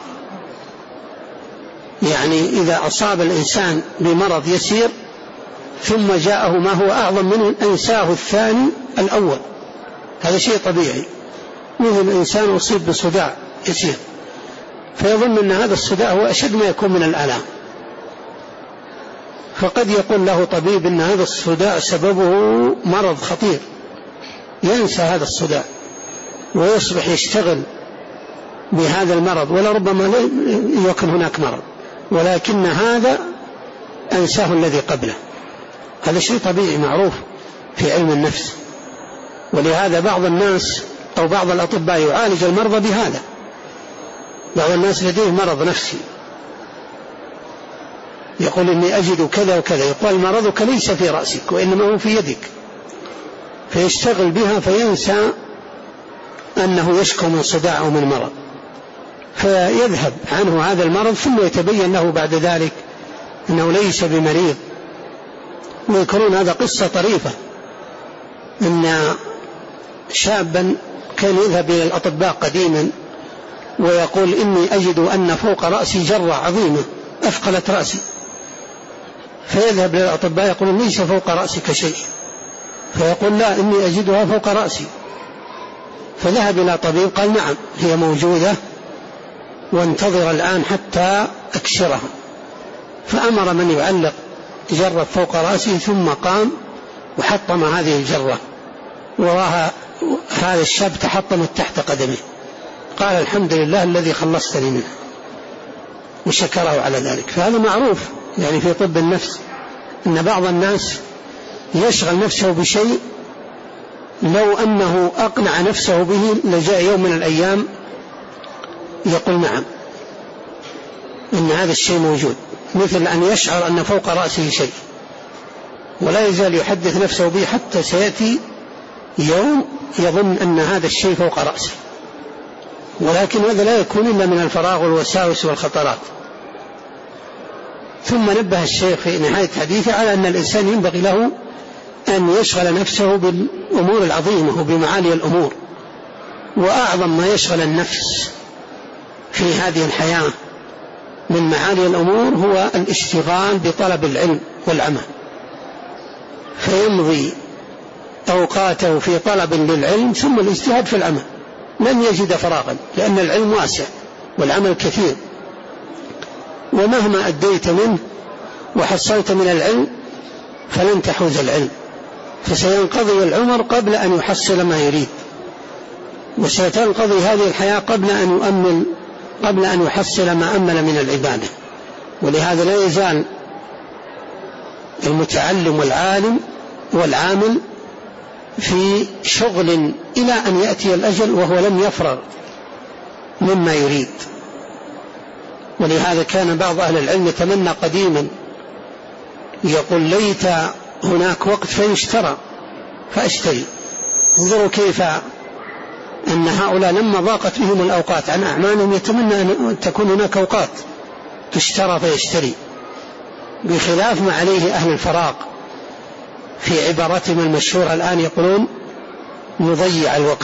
يعني إذا أصاب الإنسان بمرض يسير ثم جاءه ما هو أعظم منه أنساه الثاني الأول، هذا شيء طبيعي. مثل الإنسان أصيب بصداع يسير فيظن أن هذا الصداع هو أشد ما يكون من الآلام، فقد يقول له طبيب أن هذا الصداع سببه مرض خطير، ينسى هذا الصداع ويصبح يشتغل بهذا المرض، ولربما لا يكن هناك مرض ولكن هذا أنساه الذي قبله. هذا شيء طبيعي معروف في علم النفس. ولهذا بعض الناس أو بعض الأطباء يعالج المرضى بهذا. بعض الناس لديه مرض نفسي يقول إني أجد كذا وكذا، يقول مرضك ليس في رأسك وإنما هو في يدك، فيشتغل بها فينسى أنه يشكو من صداع أو من مرض، فيذهب عنه هذا المرض ثم يتبين له بعد ذلك أنه ليس بمريض. ويذكرون هذا قصة طريفة، أن شابا كان يذهب إلى الأطباء قديما ويقول إني أجد أن فوق رأسي جرة عظيمة أثقلت رأسي، فيذهب للأطباء يقول ليس فوق رأسك شيء، فيقول لا إني أجدها فوق رأسي. فذهب إلى طبيب قال نعم هي موجودة وانتظر الآن حتى أكشرها، فأمر من يعلق جرة فوق رأسه ثم قام وحطم هذه الجرة، وراها هذا الشاب تحطمت تحت قدمه، قال الحمد لله الذي خلصتني منه وشكره على ذلك. فهذا معروف يعني في طب النفس أن بعض الناس يشغل نفسه بشيء لو أنه أقنع نفسه به لجاء يوم من الأيام يقول نعم إن هذا الشيء موجود، مثل أن يشعر أن فوق رأسه شيء ولا يزال يحدث نفسه به حتى سيأتي يوم يظن أن هذا الشيء فوق رأسه، ولكن هذا لا يكون إلا من الفراغ والوساوس والخطرات. ثم نبه الشيخ في نهاية حديثه على أن الإنسان ينبغي له أن يشغل نفسه بالأمور العظيمة وبمعالي الأمور، وأعظم ما يشغل النفس في هذه الحياة من معالي الأمور هو الاشتغال بطلب العلم والعمل، فيمضي أوقاته في طلب للعلم ثم الاجتهاد في العمل، لن يجد فراغا لأن العلم واسع والعمل كثير، ومهما أديت منه وحصلت من العلم فلن تحوز العلم فسينقضي العمر قبل أن يحصل ما يريد، وستنقضي هذه الحياة قبل أن يؤمل قبل أن يحصل ما أمل من العبادة. ولهذا لا يزال المتعلم والعالم والعامل في شغل إلى أن يأتي الأجل وهو لم يفرغ مما يريد. ولهذا كان بعض أهل العلم يتمنى قديما يقول ليت هناك وقت فيشترى فأشتري. انظروا كيف أن هؤلاء لما ضاقت بهم الأوقات عن أعمالهم يتمنى أن تكون هناك أوقات تشترى فيشتري، بخلاف ما عليه أهل الفراغ في عبارتهم المشهورة الآن يقولون نضيع الوقت.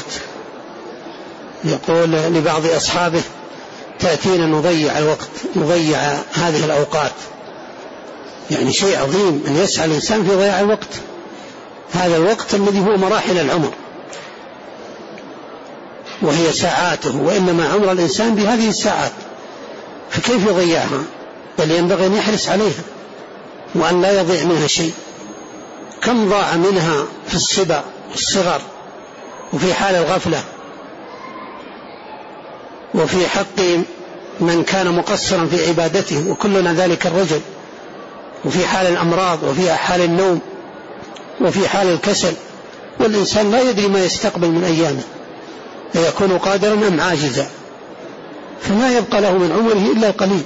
يقول لبعض أصحابه تأتينا نضيع الوقت، نضيع هذه الأوقات. يعني شيء عظيم أن يسعى الإنسان في ضياع الوقت، هذا الوقت الذي هو مراحل العمر وهي ساعاته، وإنما عمر الإنسان بهذه الساعات، فكيف يضيعها؟ بل ينبغي أن يحرص عليها وأن لا يضيع منها شيء. كم ضاع منها في الصبا والصغر وفي حال الغفلة وفي حق من كان مقصرا في عبادته، وكلنا ذلك الرجل، وفي حال الأمراض وفي حال النوم وفي حال الكسل، والإنسان لا يدري ما يستقبل من أيامه، يكون قادرا أم عاجزا، فلا يبقى له من عمره إلا القليل.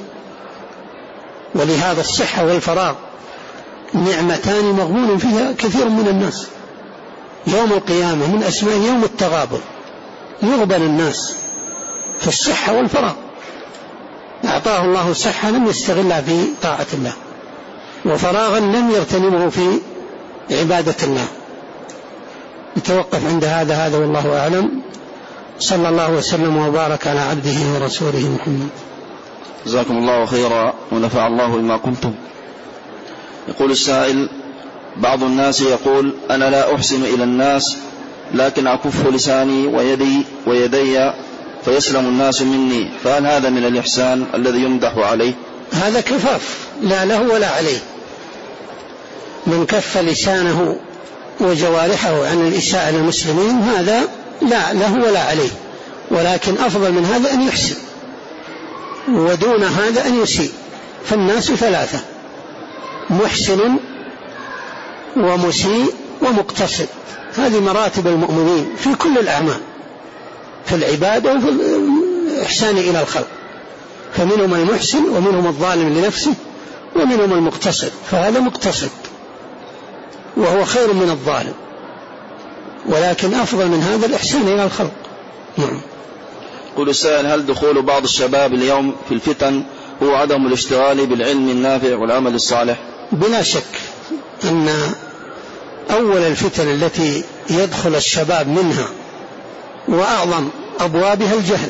ولهذا الصحة والفراغ نعمتان مغبون فيها كثير من الناس. يوم القيامة من أسماء يوم التغابن، يغبن الناس في الصحة والفراغ. أعطاه الله صحة لم يستغلها في طاعة الله، وفراغا لم يغتنمه في عبادة الله. نتوقف عند هذا هذا والله أعلم. صلى الله وسلم وبارك على عبده ورسوله محمد. جزاكم الله خيرا ونفع الله بما قلتم. يقول السائل: بعض الناس يقول أنا لا أحسن إلى الناس لكن أكف لساني ويدي ويدي فيسلم الناس مني، فهل هذا من الإحسان الذي يمدح عليه؟ هذا كفاف لا له ولا عليه. من كف لسانه وجوارحه عن الإساءة للمسلمين هذا لا له ولا عليه، ولكن أفضل من هذا أن يحسن، ودون هذا أن يسيء. فالناس ثلاثة: محسن ومسيء ومقتصد. هذه مراتب المؤمنين في كل الأعمال، في العبادة وفي الإحسان إلى الخلق. فمنهم المحسن ومنهم الظالم لنفسه ومنهم المقتصد، فهذا مقتصد وهو خير من الظالم، ولكن أفضل من هذا الإحسان إلى الخلق. نعم. قل السائل: هل دخول بعض الشباب اليوم في الفتن هو عدم الاشتغال بالعلم النافع والعمل الصالح؟ بلا شك أن أول الفتن التي يدخل الشباب منها وأعظم أبوابها الجهل.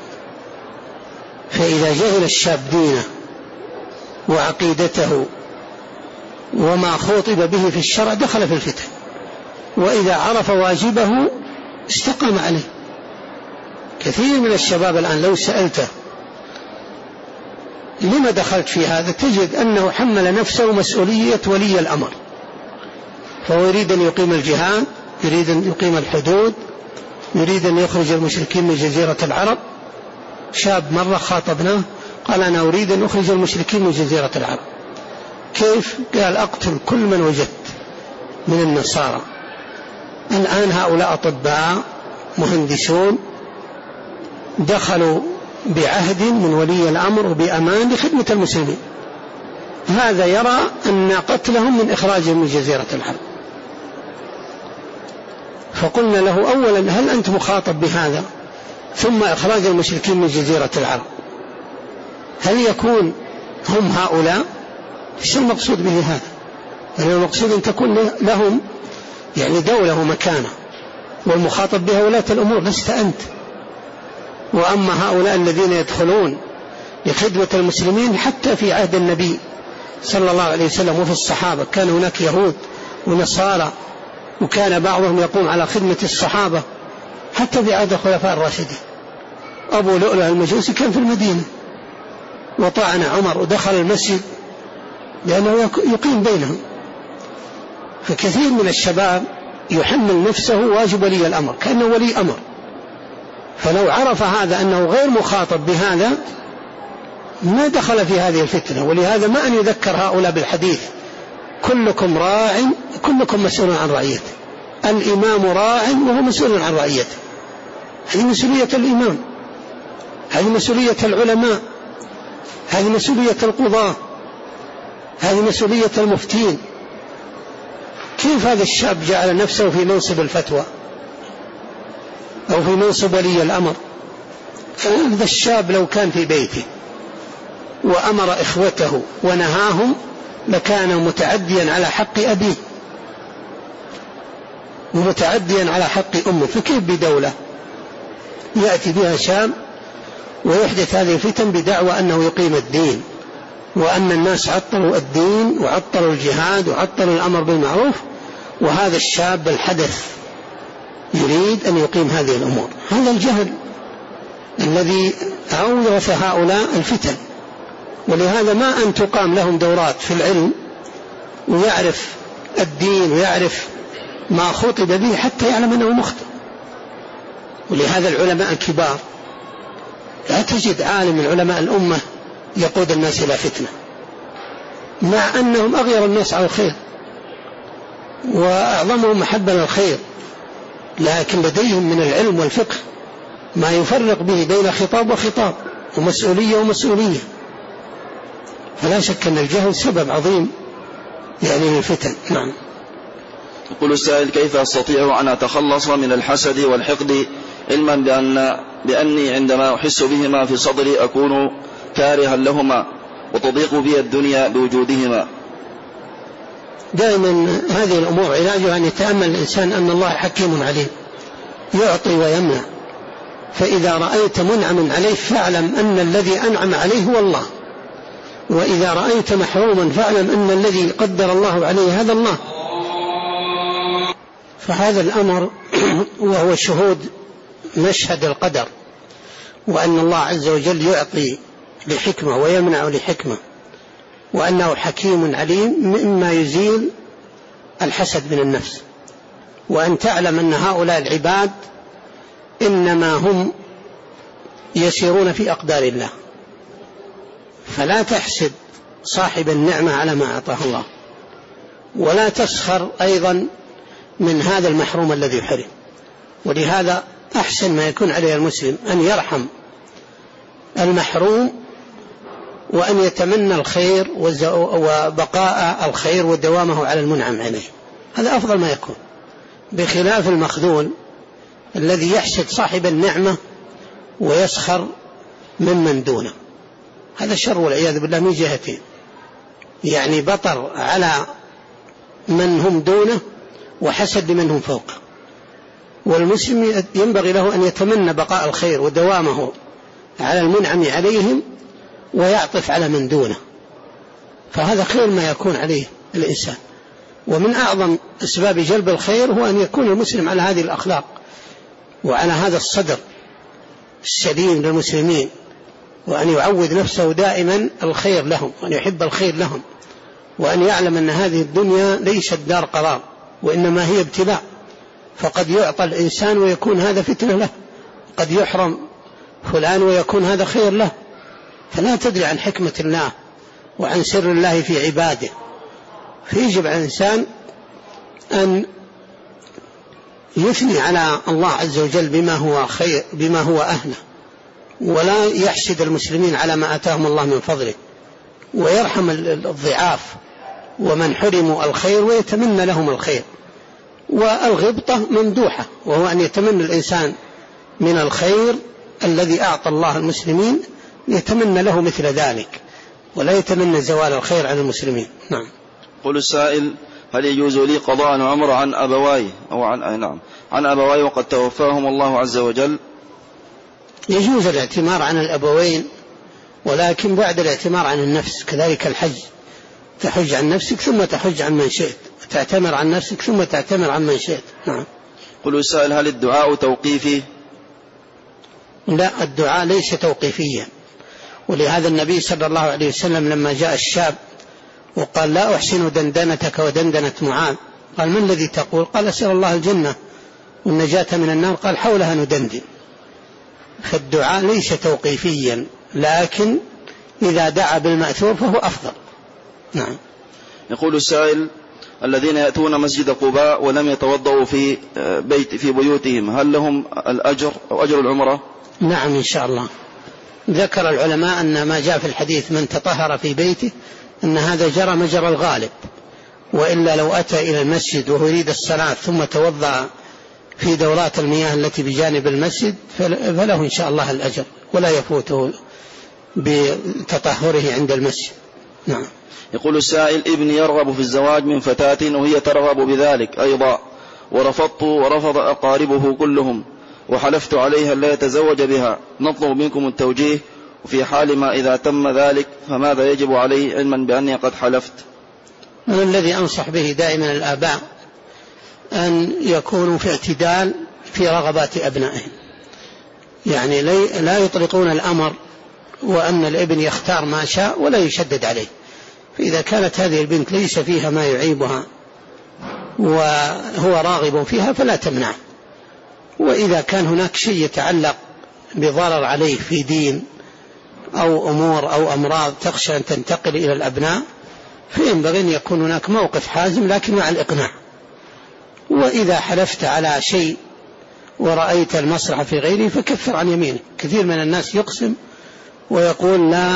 فإذا جهل الشاب دينه وعقيدته وما خوطب به في الشرع دخل في الفتن، وإذا عرف واجبه استقام عليه. كثير من الشباب الآن لو سألته لما دخلت في هذا تجد أنه حمل نفسه مسؤولية ولي الأمر، فهو يريد أن يقيم الجهاد، يريد أن يقيم الحدود، يريد أن يخرج المشركين من جزيرة العرب. شاب مرة خاطبناه قال أنا أريد أن أخرج المشركين من جزيرة العرب. كيف؟ قال أقتل كل من وجدت من النصارى. الآن هؤلاء أطباء مهندسون دخلوا بعهد من ولي الأمر وبأمان لخدمة المسلمين، هذا يرى أن قتلهم من إخراجهم من جزيرة العرب. فقلنا له أولا هل أنت مخاطب بهذا؟ ثم إخراج المشركين من جزيرة العرب، هل يكون هم هؤلاء؟ ايش المقصود به هذا؟ يعني المقصود أن تكون لهم يعني دولة ومكانة، والمخاطب بها ولاة الأمور لست أنت. وأما هؤلاء الذين يدخلون لخدمة المسلمين حتى في عهد النبي صلى الله عليه وسلم وفي الصحابة كان هناك يهود ونصارى، وكان بعضهم يقوم على خدمة الصحابة حتى في عهد الخلفاء الراشدين. أبو لؤلؤ المجوسي كان في المدينة وطعن عمر ودخل المسجد لأنه يقيم بينهم. فكثير من الشباب يحمل نفسه واجب ولي الأمر كأنه ولي أمر، فلو عرف هذا أنه غير مخاطب بهذا ما دخل في هذه الفتنة. ولهذا ما أن يذكر هؤلاء بالحديث كلكم راع كلكم مسؤول عن رعيته، الإمام راع وهو مسؤول عن رعيته. هذه مسؤولية الإمام، هذه مسؤولية العلماء، هذه مسؤولية القضاة، هذه مسؤولية المفتين. كيف هذا الشاب جعل نفسه في منصب الفتوى أو في منصب ولي الأمر؟ هذا الشاب لو كان في بيته وأمر إخوته ونهاهم لكان متعديا على حق أبيه ومتعديا على حق أمه. فكيف بدولة يأتي بها شاب ويحدث هذه الفتن بدعوى أنه يقيم الدين، وأن الناس عطلوا الدين وعطلوا الجهاد وعطلوا الأمر بالمعروف، وهذا الشاب الحدث يريد أن يقيم هذه الأمور. هذا الجهل الذي أورث هؤلاء الفتن. ولهذا ما أن تقام لهم دورات في العلم ويعرف الدين ويعرف ما خطب به حتى يعلم أنه مخطئ. ولهذا العلماء الكبار لا تجد عالم من علماء الأمة يقود الناس إلى فتنة، مع أنهم أغير الناس على الخير وأعظمهم محبا للخير، لكن لديهم من العلم والفقه ما يفرق به بين خطاب وخطاب ومسؤولية ومسؤولية. فلا شك أن الجهل سبب عظيم يعني للفتن. نعم. يقول السائل: كيف أستطيع أن أتخلص من الحسد والحقد علما بأن بأني عندما أحس بهما في صدري أكون كارها لهما وتضيق بي الدنيا بوجودهما؟ دائما هذه الأمور علاجها أن يتأمل الإنسان أن الله حكيم عليم يعطي ويمنع، فإذا رأيت منعما عليه فاعلم أن الذي أنعم عليه هو الله، وإذا رأيت محروما فاعلم أن الذي قدر الله عليه هذا الله. فهذا الأمر وهو شهود مشهد القدر، وأن الله عز وجل يعطي لحكمة ويمنع لحكمة، وأنه حكيم عليم، مما يزيل الحسد من النفس. وأن تعلم أن هؤلاء العباد إنما هم يسيرون في أقدار الله، فلا تحسد صاحب النعمة على ما أعطاه الله، ولا تسخر أيضا من هذا المحروم الذي حرم. ولهذا أحسن ما يكون عليه المسلم أن يرحم المحروم وأن يتمنى الخير وبقاء الخير ودوامه على المنعم عليه، هذا أفضل ما يكون، بخلاف المخذول الذي يحسد صاحب النعمة ويسخر ممن دونه. هذا شر والعياذ بالله من جهتين، يعني بطر على من هم دونه وحسد لمن هم فوقه. والمسلم ينبغي له أن يتمنى بقاء الخير ودوامه على المنعم عليهم ويعطف على من دونه، فهذا خير ما يكون عليه الإنسان. ومن أعظم أسباب جلب الخير هو أن يكون المسلم على هذه الأخلاق وعلى هذا الصدر السليم للمسلمين، وأن يعود نفسه دائما الخير لهم، وأن يحب الخير لهم، وأن يعلم أن هذه الدنيا ليست دار قرار وإنما هي ابتلاء، فقد يعطى الإنسان ويكون هذا فتنة له، قد يحرم فلان ويكون هذا خير له. فلا تدري عن حكمة الله وعن سر الله في عباده، فيجب على الإنسان أن يثني على الله عز وجل بما هو خير بما هو أهله، ولا يحسد المسلمين على ما آتاهم الله من فضله، ويرحم الضعاف ومن حرموا الخير ويتمنى لهم الخير. والغبطة ممدوحة، وهو أن يتمنى الإنسان من الخير الذي أعطى الله المسلمين يتمنى له مثل ذلك، ولا يتمنى زوال الخير عن المسلمين. نعم. قل السائل: هل يجوز لي قضاء عمر عن أبواي أو عن أي نعم عن أبواي وقد توفاهم الله عز وجل؟ يجوز الاعتمار عن الأبوين، ولكن بعد الاعتمار عن النفس، كذلك الحج، تحج عن نفسك ثم تحج عن من شئت، تعتمر عن نفسك ثم تعتمر عن من شئت. نعم. قل السائل: هل الدعاء توقيفي؟ لا، الدعاء ليس توقيفيا، ولهذا النبي صلى الله عليه وسلم لما جاء الشاب وقال: لا أحسن دندنتك ودندنة معاذ، قال: ما الذي تقول؟ قال: أسأل الله الجنة والنجاة من النار. قال: حولها ندندن. فالدعاء ليس توقيفيا، لكن إذا دعا بالمأثور فهو أفضل. نعم. يقول السائل: الذين يأتون مسجد قباء ولم يتوضؤوا في بيت في بيوتهم هل لهم الأجر أو أجر العمرة؟ نعم إن شاء الله. ذكر العلماء أن ما جاء في الحديث من تطهر في بيته أن هذا جرى مجرى الغالب، وإلا لو أتى إلى المسجد وهو يريد الصلاة ثم توضأ في دورات المياه التي بجانب المسجد فله إن شاء الله الأجر ولا يفوته بتطهره عند المسجد. نعم. يقول السائل: ابني يرغب في الزواج من فتاة وهي ترغب بذلك أيضا، ورفضت ورفض أقاربه كلهم، وحلفت عليها لا يتزوج بها، نطلب منكم التوجيه، وفي حال ما إذا تم ذلك فماذا يجب عليه علما بأني قد حلفت؟ من الذي أنصح به دائما الآباء أن يكونوا في اعتدال في رغبات أبنائهم، يعني لا يطلقون الأمر وأن الابن يختار ما شاء ولا يشدد عليه. فإذا كانت هذه البنت ليس فيها ما يعيبها وهو راغب فيها فلا تمنع، وإذا كان هناك شيء يتعلق بضرر عليه في دين أو أمور أو أمراض تخشى أن تنتقل إلى الأبناء فينبغي أن يكون هناك موقف حازم لكن مع الإقناع. وإذا حلفت على شيء ورأيت المصلحة في غيره فكفر عن يمينك. كثير من الناس يقسم ويقول لا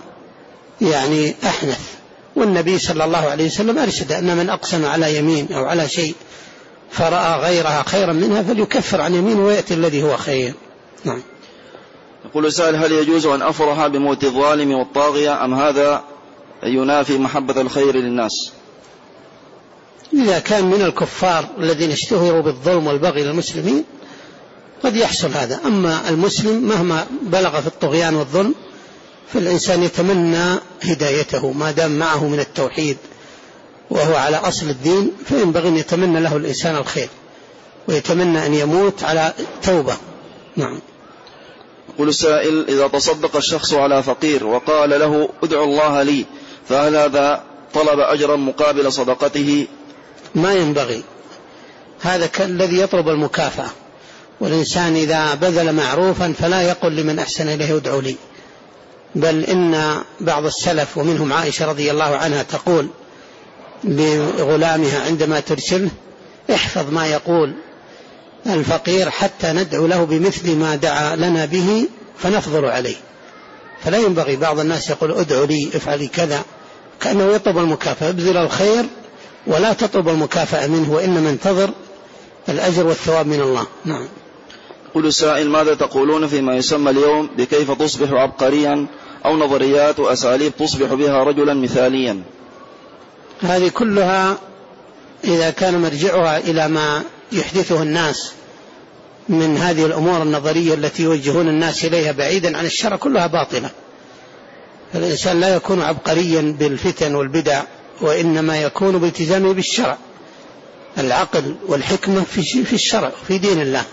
يعني أحنث، والنبي صلى الله عليه وسلم أرشد أن من أقسم على يمين أو على شيء فرأى غيرها خيرا منها فليكفر عن يمينه ويأتي الذي هو خير. نعم. يقول السائل: هل يجوز أن أفرح بموت الظالم والطاغية أم هذا ينافي محبة الخير للناس؟ إذا كان من الكفار الذين اشتهروا بالظلم والبغي للمسلمين قد يحصل هذا. أما المسلم مهما بلغ في الطغيان والظلم فالإنسان يتمنى هدايته ما دام معه من التوحيد وهو على أصل الدين، فينبغي أن يتمنى له الإنسان الخير ويتمنى أن يموت على توبة. نعم. يقول السائل: إذا تصدق الشخص على فقير وقال له ادعو الله لي فهل هذا طلب أجرا مقابل صدقته؟ ما ينبغي، هذا الذي يطلب المكافأة، والإنسان إذا بذل معروفا فلا يقول لمن أحسن إليه ادعو لي، بل إن بعض السلف ومنهم عائشة رضي الله عنها تقول لغلامها عندما ترسله: احفظ ما يقول الفقير حتى ندعو له بمثل ما دعا لنا به فنفضل عليه. فلا ينبغي، بعض الناس يقول ادعو لي افعلي كذا كأنه يطلب المكافأة. ابذل الخير ولا تطلب المكافأة منه، وإنما انتظر الأجر والثواب من الله. نعم. يقول السائل: ماذا تقولون فيما يسمى اليوم بكيف تصبح عبقريا أو نظريات وأساليب تصبح بها رجلا مثاليا؟ هذه كلها إذا كان مرجعها إلى ما يحدثه الناس من هذه الأمور النظرية التي يوجهون الناس إليها بعيدا عن الشرع كلها باطلة. فالإنسان لا يكون عبقريا بالفتن والبدع، وإنما يكون بالتزامه بالشرع. العقل والحكمة في الشرع في دين الله،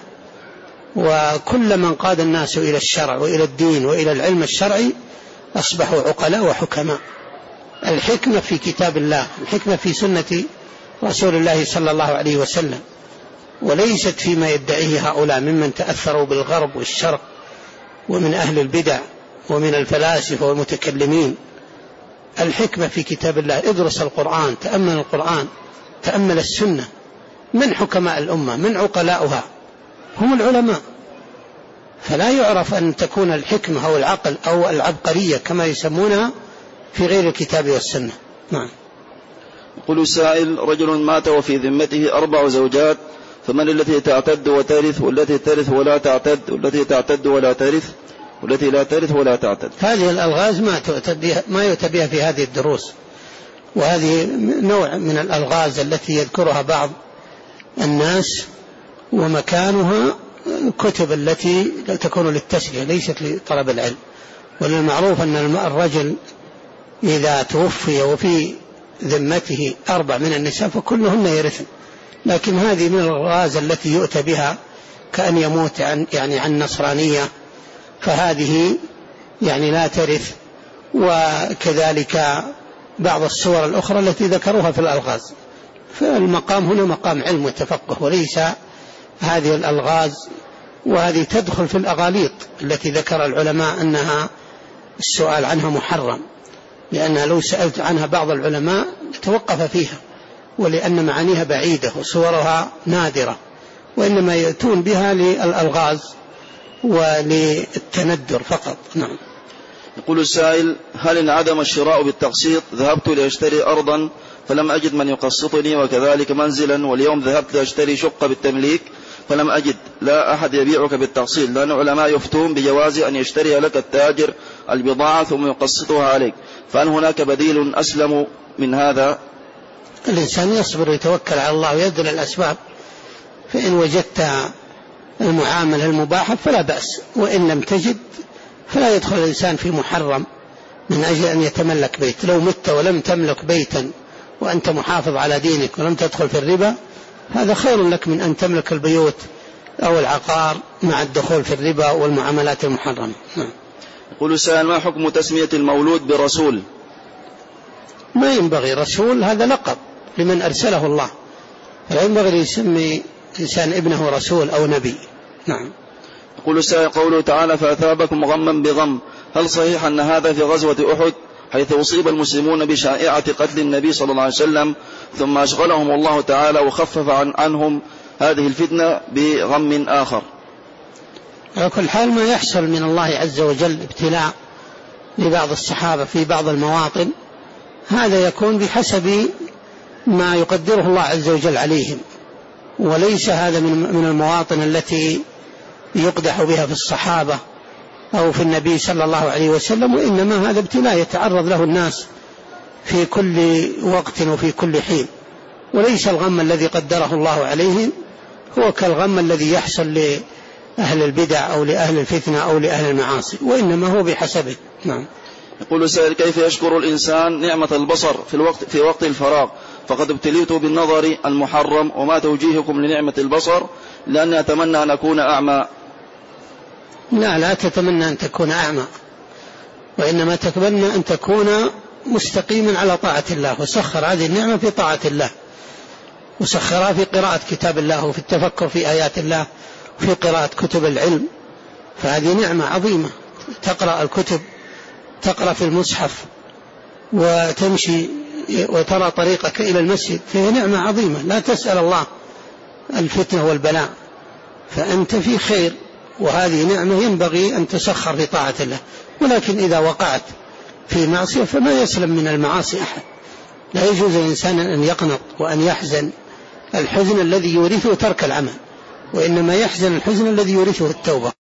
وكل من قاد الناس إلى الشرع وإلى الدين وإلى العلم الشرعي أصبحوا عقلاء وحكماء. الحكمة في كتاب الله، الحكمة في سنة رسول الله صلى الله عليه وسلم، وليست فيما يدعيه هؤلاء ممن تأثروا بالغرب والشرق ومن أهل البدع ومن الفلاسفة والمتكلمين. الحكمة في كتاب الله. ادرس القرآن، تأمل القرآن، تأمل السنة. من حكماء الأمة؟ من عقلاؤها؟ هم العلماء. فلا يعرف أن تكون الحكمة أو العقل أو العبقرية كما يسمونها في غير الكتاب والسنة. نعم. يقول السائل: رجل مات وفي ذمته أربع زوجات، فمن التي تعتد وترث والتي ترث ولا تعتد والتي تعتد ولا ترث والتي لا ترث ولا تعتد؟ هذه الألغاز ما ما يؤتى بها في هذه الدروس، وهذه نوع من الألغاز التي يذكرها بعض الناس، ومكانها كتب التي تكون للتسلية ليست لطلب العلم. وللمعروف أن الرجل إذا توفي وفي ذمته أربع من النساء فكلهن يرثن، لكن هذه من الألغاز التي يؤتى بها كأن يموت عن يعني عن نصرانية، فهذه يعني لا ترث. وكذلك بعض الصور الأخرى التي ذكروها في الألغاز. فالمقام هنا مقام علم وتفقه، وليس هذه الألغاز، وهذه تدخل في الأغاليط التي ذكر العلماء أنها السؤال عنها محرم، لأنها لو سألت عنها بعض العلماء توقف فيها، ولأن معانيها بعيدة وصورها نادرة، وإنما يأتون بها للألغاز وللتندر فقط. نعم. يقول السائل: هل انعدم الشراء بالتقسيط؟ ذهبت لأشتري أرضا فلم أجد من يقسطني، وكذلك منزلا، واليوم ذهبت لأشتري شقة بالتمليك فلم أجد لا أحد يبيعك بالتقسيط، لأن العلماء يفتون بجواز أن يشتري لك التاجر البضاعة ثم يقسطها عليك، فهل هناك بديل أسلم من هذا؟ الإنسان يصبر ويتوكل على الله ويبذل الأسباب، فإن وجدت المعاملة المباحة فلا بأس، وإن لم تجد فلا يدخل الإنسان في محرم من أجل أن يتملك بيت. لو مت ولم تملك بيتا وأنت محافظ على دينك ولم تدخل في الربا، هذا خير لك من أن تملك البيوت أو العقار مع الدخول في الربا والمعاملات المحرمة. يقول السائل: ما حكم تسمية المولود برسول؟ ما ينبغي، رسول هذا لقب لمن أرسله الله، فلا ينبغي يسمي إنسان ابنه رسول أو نبي. نعم. يقول السائل: قوله تعالى: فأثابكم غما بغم، هل صحيح أن هذا في غزوة أحد حيث أصيب المسلمون بشائعة قتل النبي صلى الله عليه وسلم، ثم أشغلهم الله تعالى وخفف عن عنهم هذه الفتنة بغم آخر؟ على كل حال ما يحصل من الله عز وجل ابتلاء لبعض الصحابة في بعض المواطن، هذا يكون بحسب ما يقدره الله عز وجل عليهم، وليس هذا من المواطن التي يقدح بها في الصحابة أو في النبي صلى الله عليه وسلم، وإنما هذا ابتلاء يتعرض له الناس في كل وقت وفي كل حين، وليس الغم الذي قدره الله عليهم هو كالغم الذي يحصل لأهل البدع أو لأهل الفتنة أو لأهل المعاصي، وإنما هو بحسبه. نعم. يقول السائل: كيف يشكر الإنسان نعمة البصر في الوقت في وقت الفراغ؟ فقد ابتليت بالنظر المحرم، وما توجيهكم لنعمة البصر؟ لأني أتمنى أن أكون أعمى. لا لا تتمنى أن تكون أعمى، وإنما تتمنى أن تكون مستقيما على طاعة الله، وسخر هذه النعمة في طاعة الله، وسخرها في قراءة كتاب الله وفي التفكر في آيات الله وفي قراءة كتب العلم، فهذه نعمة عظيمة. تقرأ الكتب، تقرأ في المصحف، وتمشي وترى طريقك إلى المسجد، فهي نعمة عظيمة. لا تسأل الله الفتنة والبلاء، فأنت في خير، وهذه نعمة ينبغي أن تسخر في طاعة الله. ولكن إذا وقعت في معصية فما يسلم من المعاصي أحد، لا يجوز للإنسان أن يقنط وأن يحزن الحزن الذي يورثه ترك العمل، وإنما يحزن الحزن الذي يورثه التوبة.